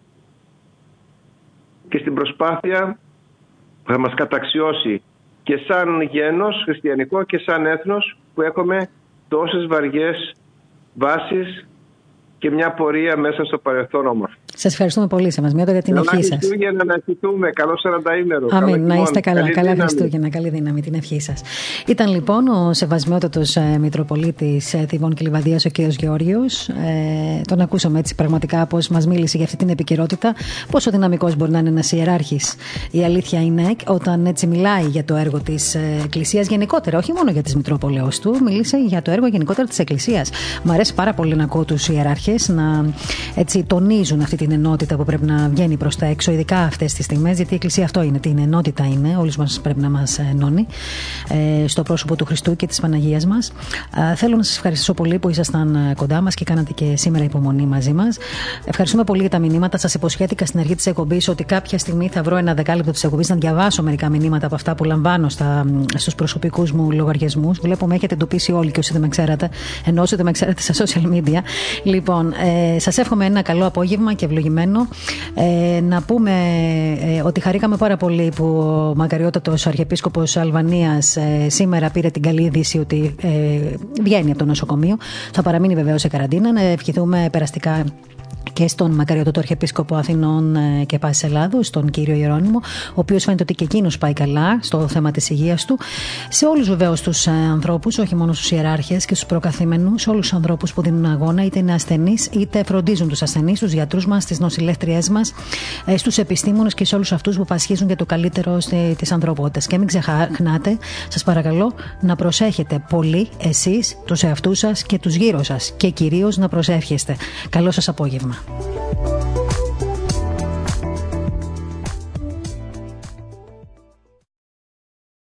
και στην προσπάθεια που θα μας καταξιώσει και σαν γένος χριστιανικό και σαν έθνος που έχουμε τόσες βαριές βάσεις και μια πορεία μέσα στο παρελθόν όμορφο. Σας ευχαριστούμε πολύ, Σεβασμιότητα, για την ευχή σας. Καλά Χριστούγεννα, να ευχηθούμε. Καλό σαρανταήμερο. Αμήν, να είστε καλά. Καλά Χριστούγεννα, καλή δύναμη, την ευχή σας. Ήταν λοιπόν ο Σεβασμιότατος ε, Μητροπολίτης ε, Θηβών και Λιβαδίας, ο κ. Γεώργιος. Ε, τον ακούσαμε έτσι πραγματικά πώς μας μίλησε για αυτή την επικαιρότητα. Πόσο δυναμικός μπορεί να είναι ένας ιεράρχης. Η αλήθεια είναι όταν έτσι μιλάει για το έργο της ε, Εκκλησίας γενικότερα, όχι μόνο για τις Μητρόπολεως του, μίλησε για το έργο γενικότερα της Εκκλησίας. Μ' αρέσει πάρα πολύ να ακούω τους ιεράρχες να έτσι τονίζουν αυτή την ενότητα που πρέπει να βγαίνει προς τα έξω, ειδικά αυτές τις στιγμές, γιατί η Εκκλησία αυτό είναι, την ενότητα είναι, όλους μας πρέπει να μας ενώνει ε, στο πρόσωπο του Χριστού και της Παναγίας μας. Ε, θέλω να σας ευχαριστήσω πολύ που ήσασταν κοντά μας και κάνατε και σήμερα υπομονή μαζί μας. Ευχαριστούμε πολύ για τα μηνύματα. Σας υποσχέθηκα στην αρχή της εκπομπής ότι κάποια στιγμή θα βρω ένα δεκάλεπτο της εκπομπής να διαβάσω μερικά μηνύματα από αυτά που λαμβάνω στα, στους προσωπικούς μου λογαριασμούς. Βλέπω με έχετε εντοπίσει όλοι και όσοι δεν με ξέρατε, ενώ όσοι δεν με ξέρατε στα social media. Λοιπόν, ε, σας εύχομαι ένα καλό απόγευμα και ευλογημένο. Ε, να πούμε ε, ότι χαρήκαμε πάρα πολύ που ο μακαριότατος Αρχιεπίσκοπος Αλβανίας ε, σήμερα πήρε την καλή είδηση ότι ε, βγαίνει από το νοσοκομείο. Θα παραμείνει βεβαίως σε καραντίνα. Να ευχηθούμε περαστικά και στον μακαριότατο Αρχιεπίσκοπο Αθηνών και Πάσης Ελλάδος, τον κύριο Ιερώνυμο, ο οποίος φαίνεται ότι και εκείνος πάει καλά στο θέμα της υγείας του. Σε όλους βεβαίως τους ανθρώπους, όχι μόνο στους ιεράρχες και στους προκαθήμενους, όλους τους ανθρώπους που δίνουν αγώνα, είτε είναι ασθενείς είτε φροντίζουν τους ασθενείς, στους γιατρούς μας, στις νοσηλεύτριές μας, στους επιστήμονες και σε όλους αυτούς που πασχίζουν για το καλύτερο της ανθρωπότητας. Και μην ξεχνάτε, σας παρακαλώ, να προσέχετε πολύ εσείς, τους εαυτούς σας και τους γύρω σας, και κυρίως να προσεύχεστε. Καλό σας απόγευμα.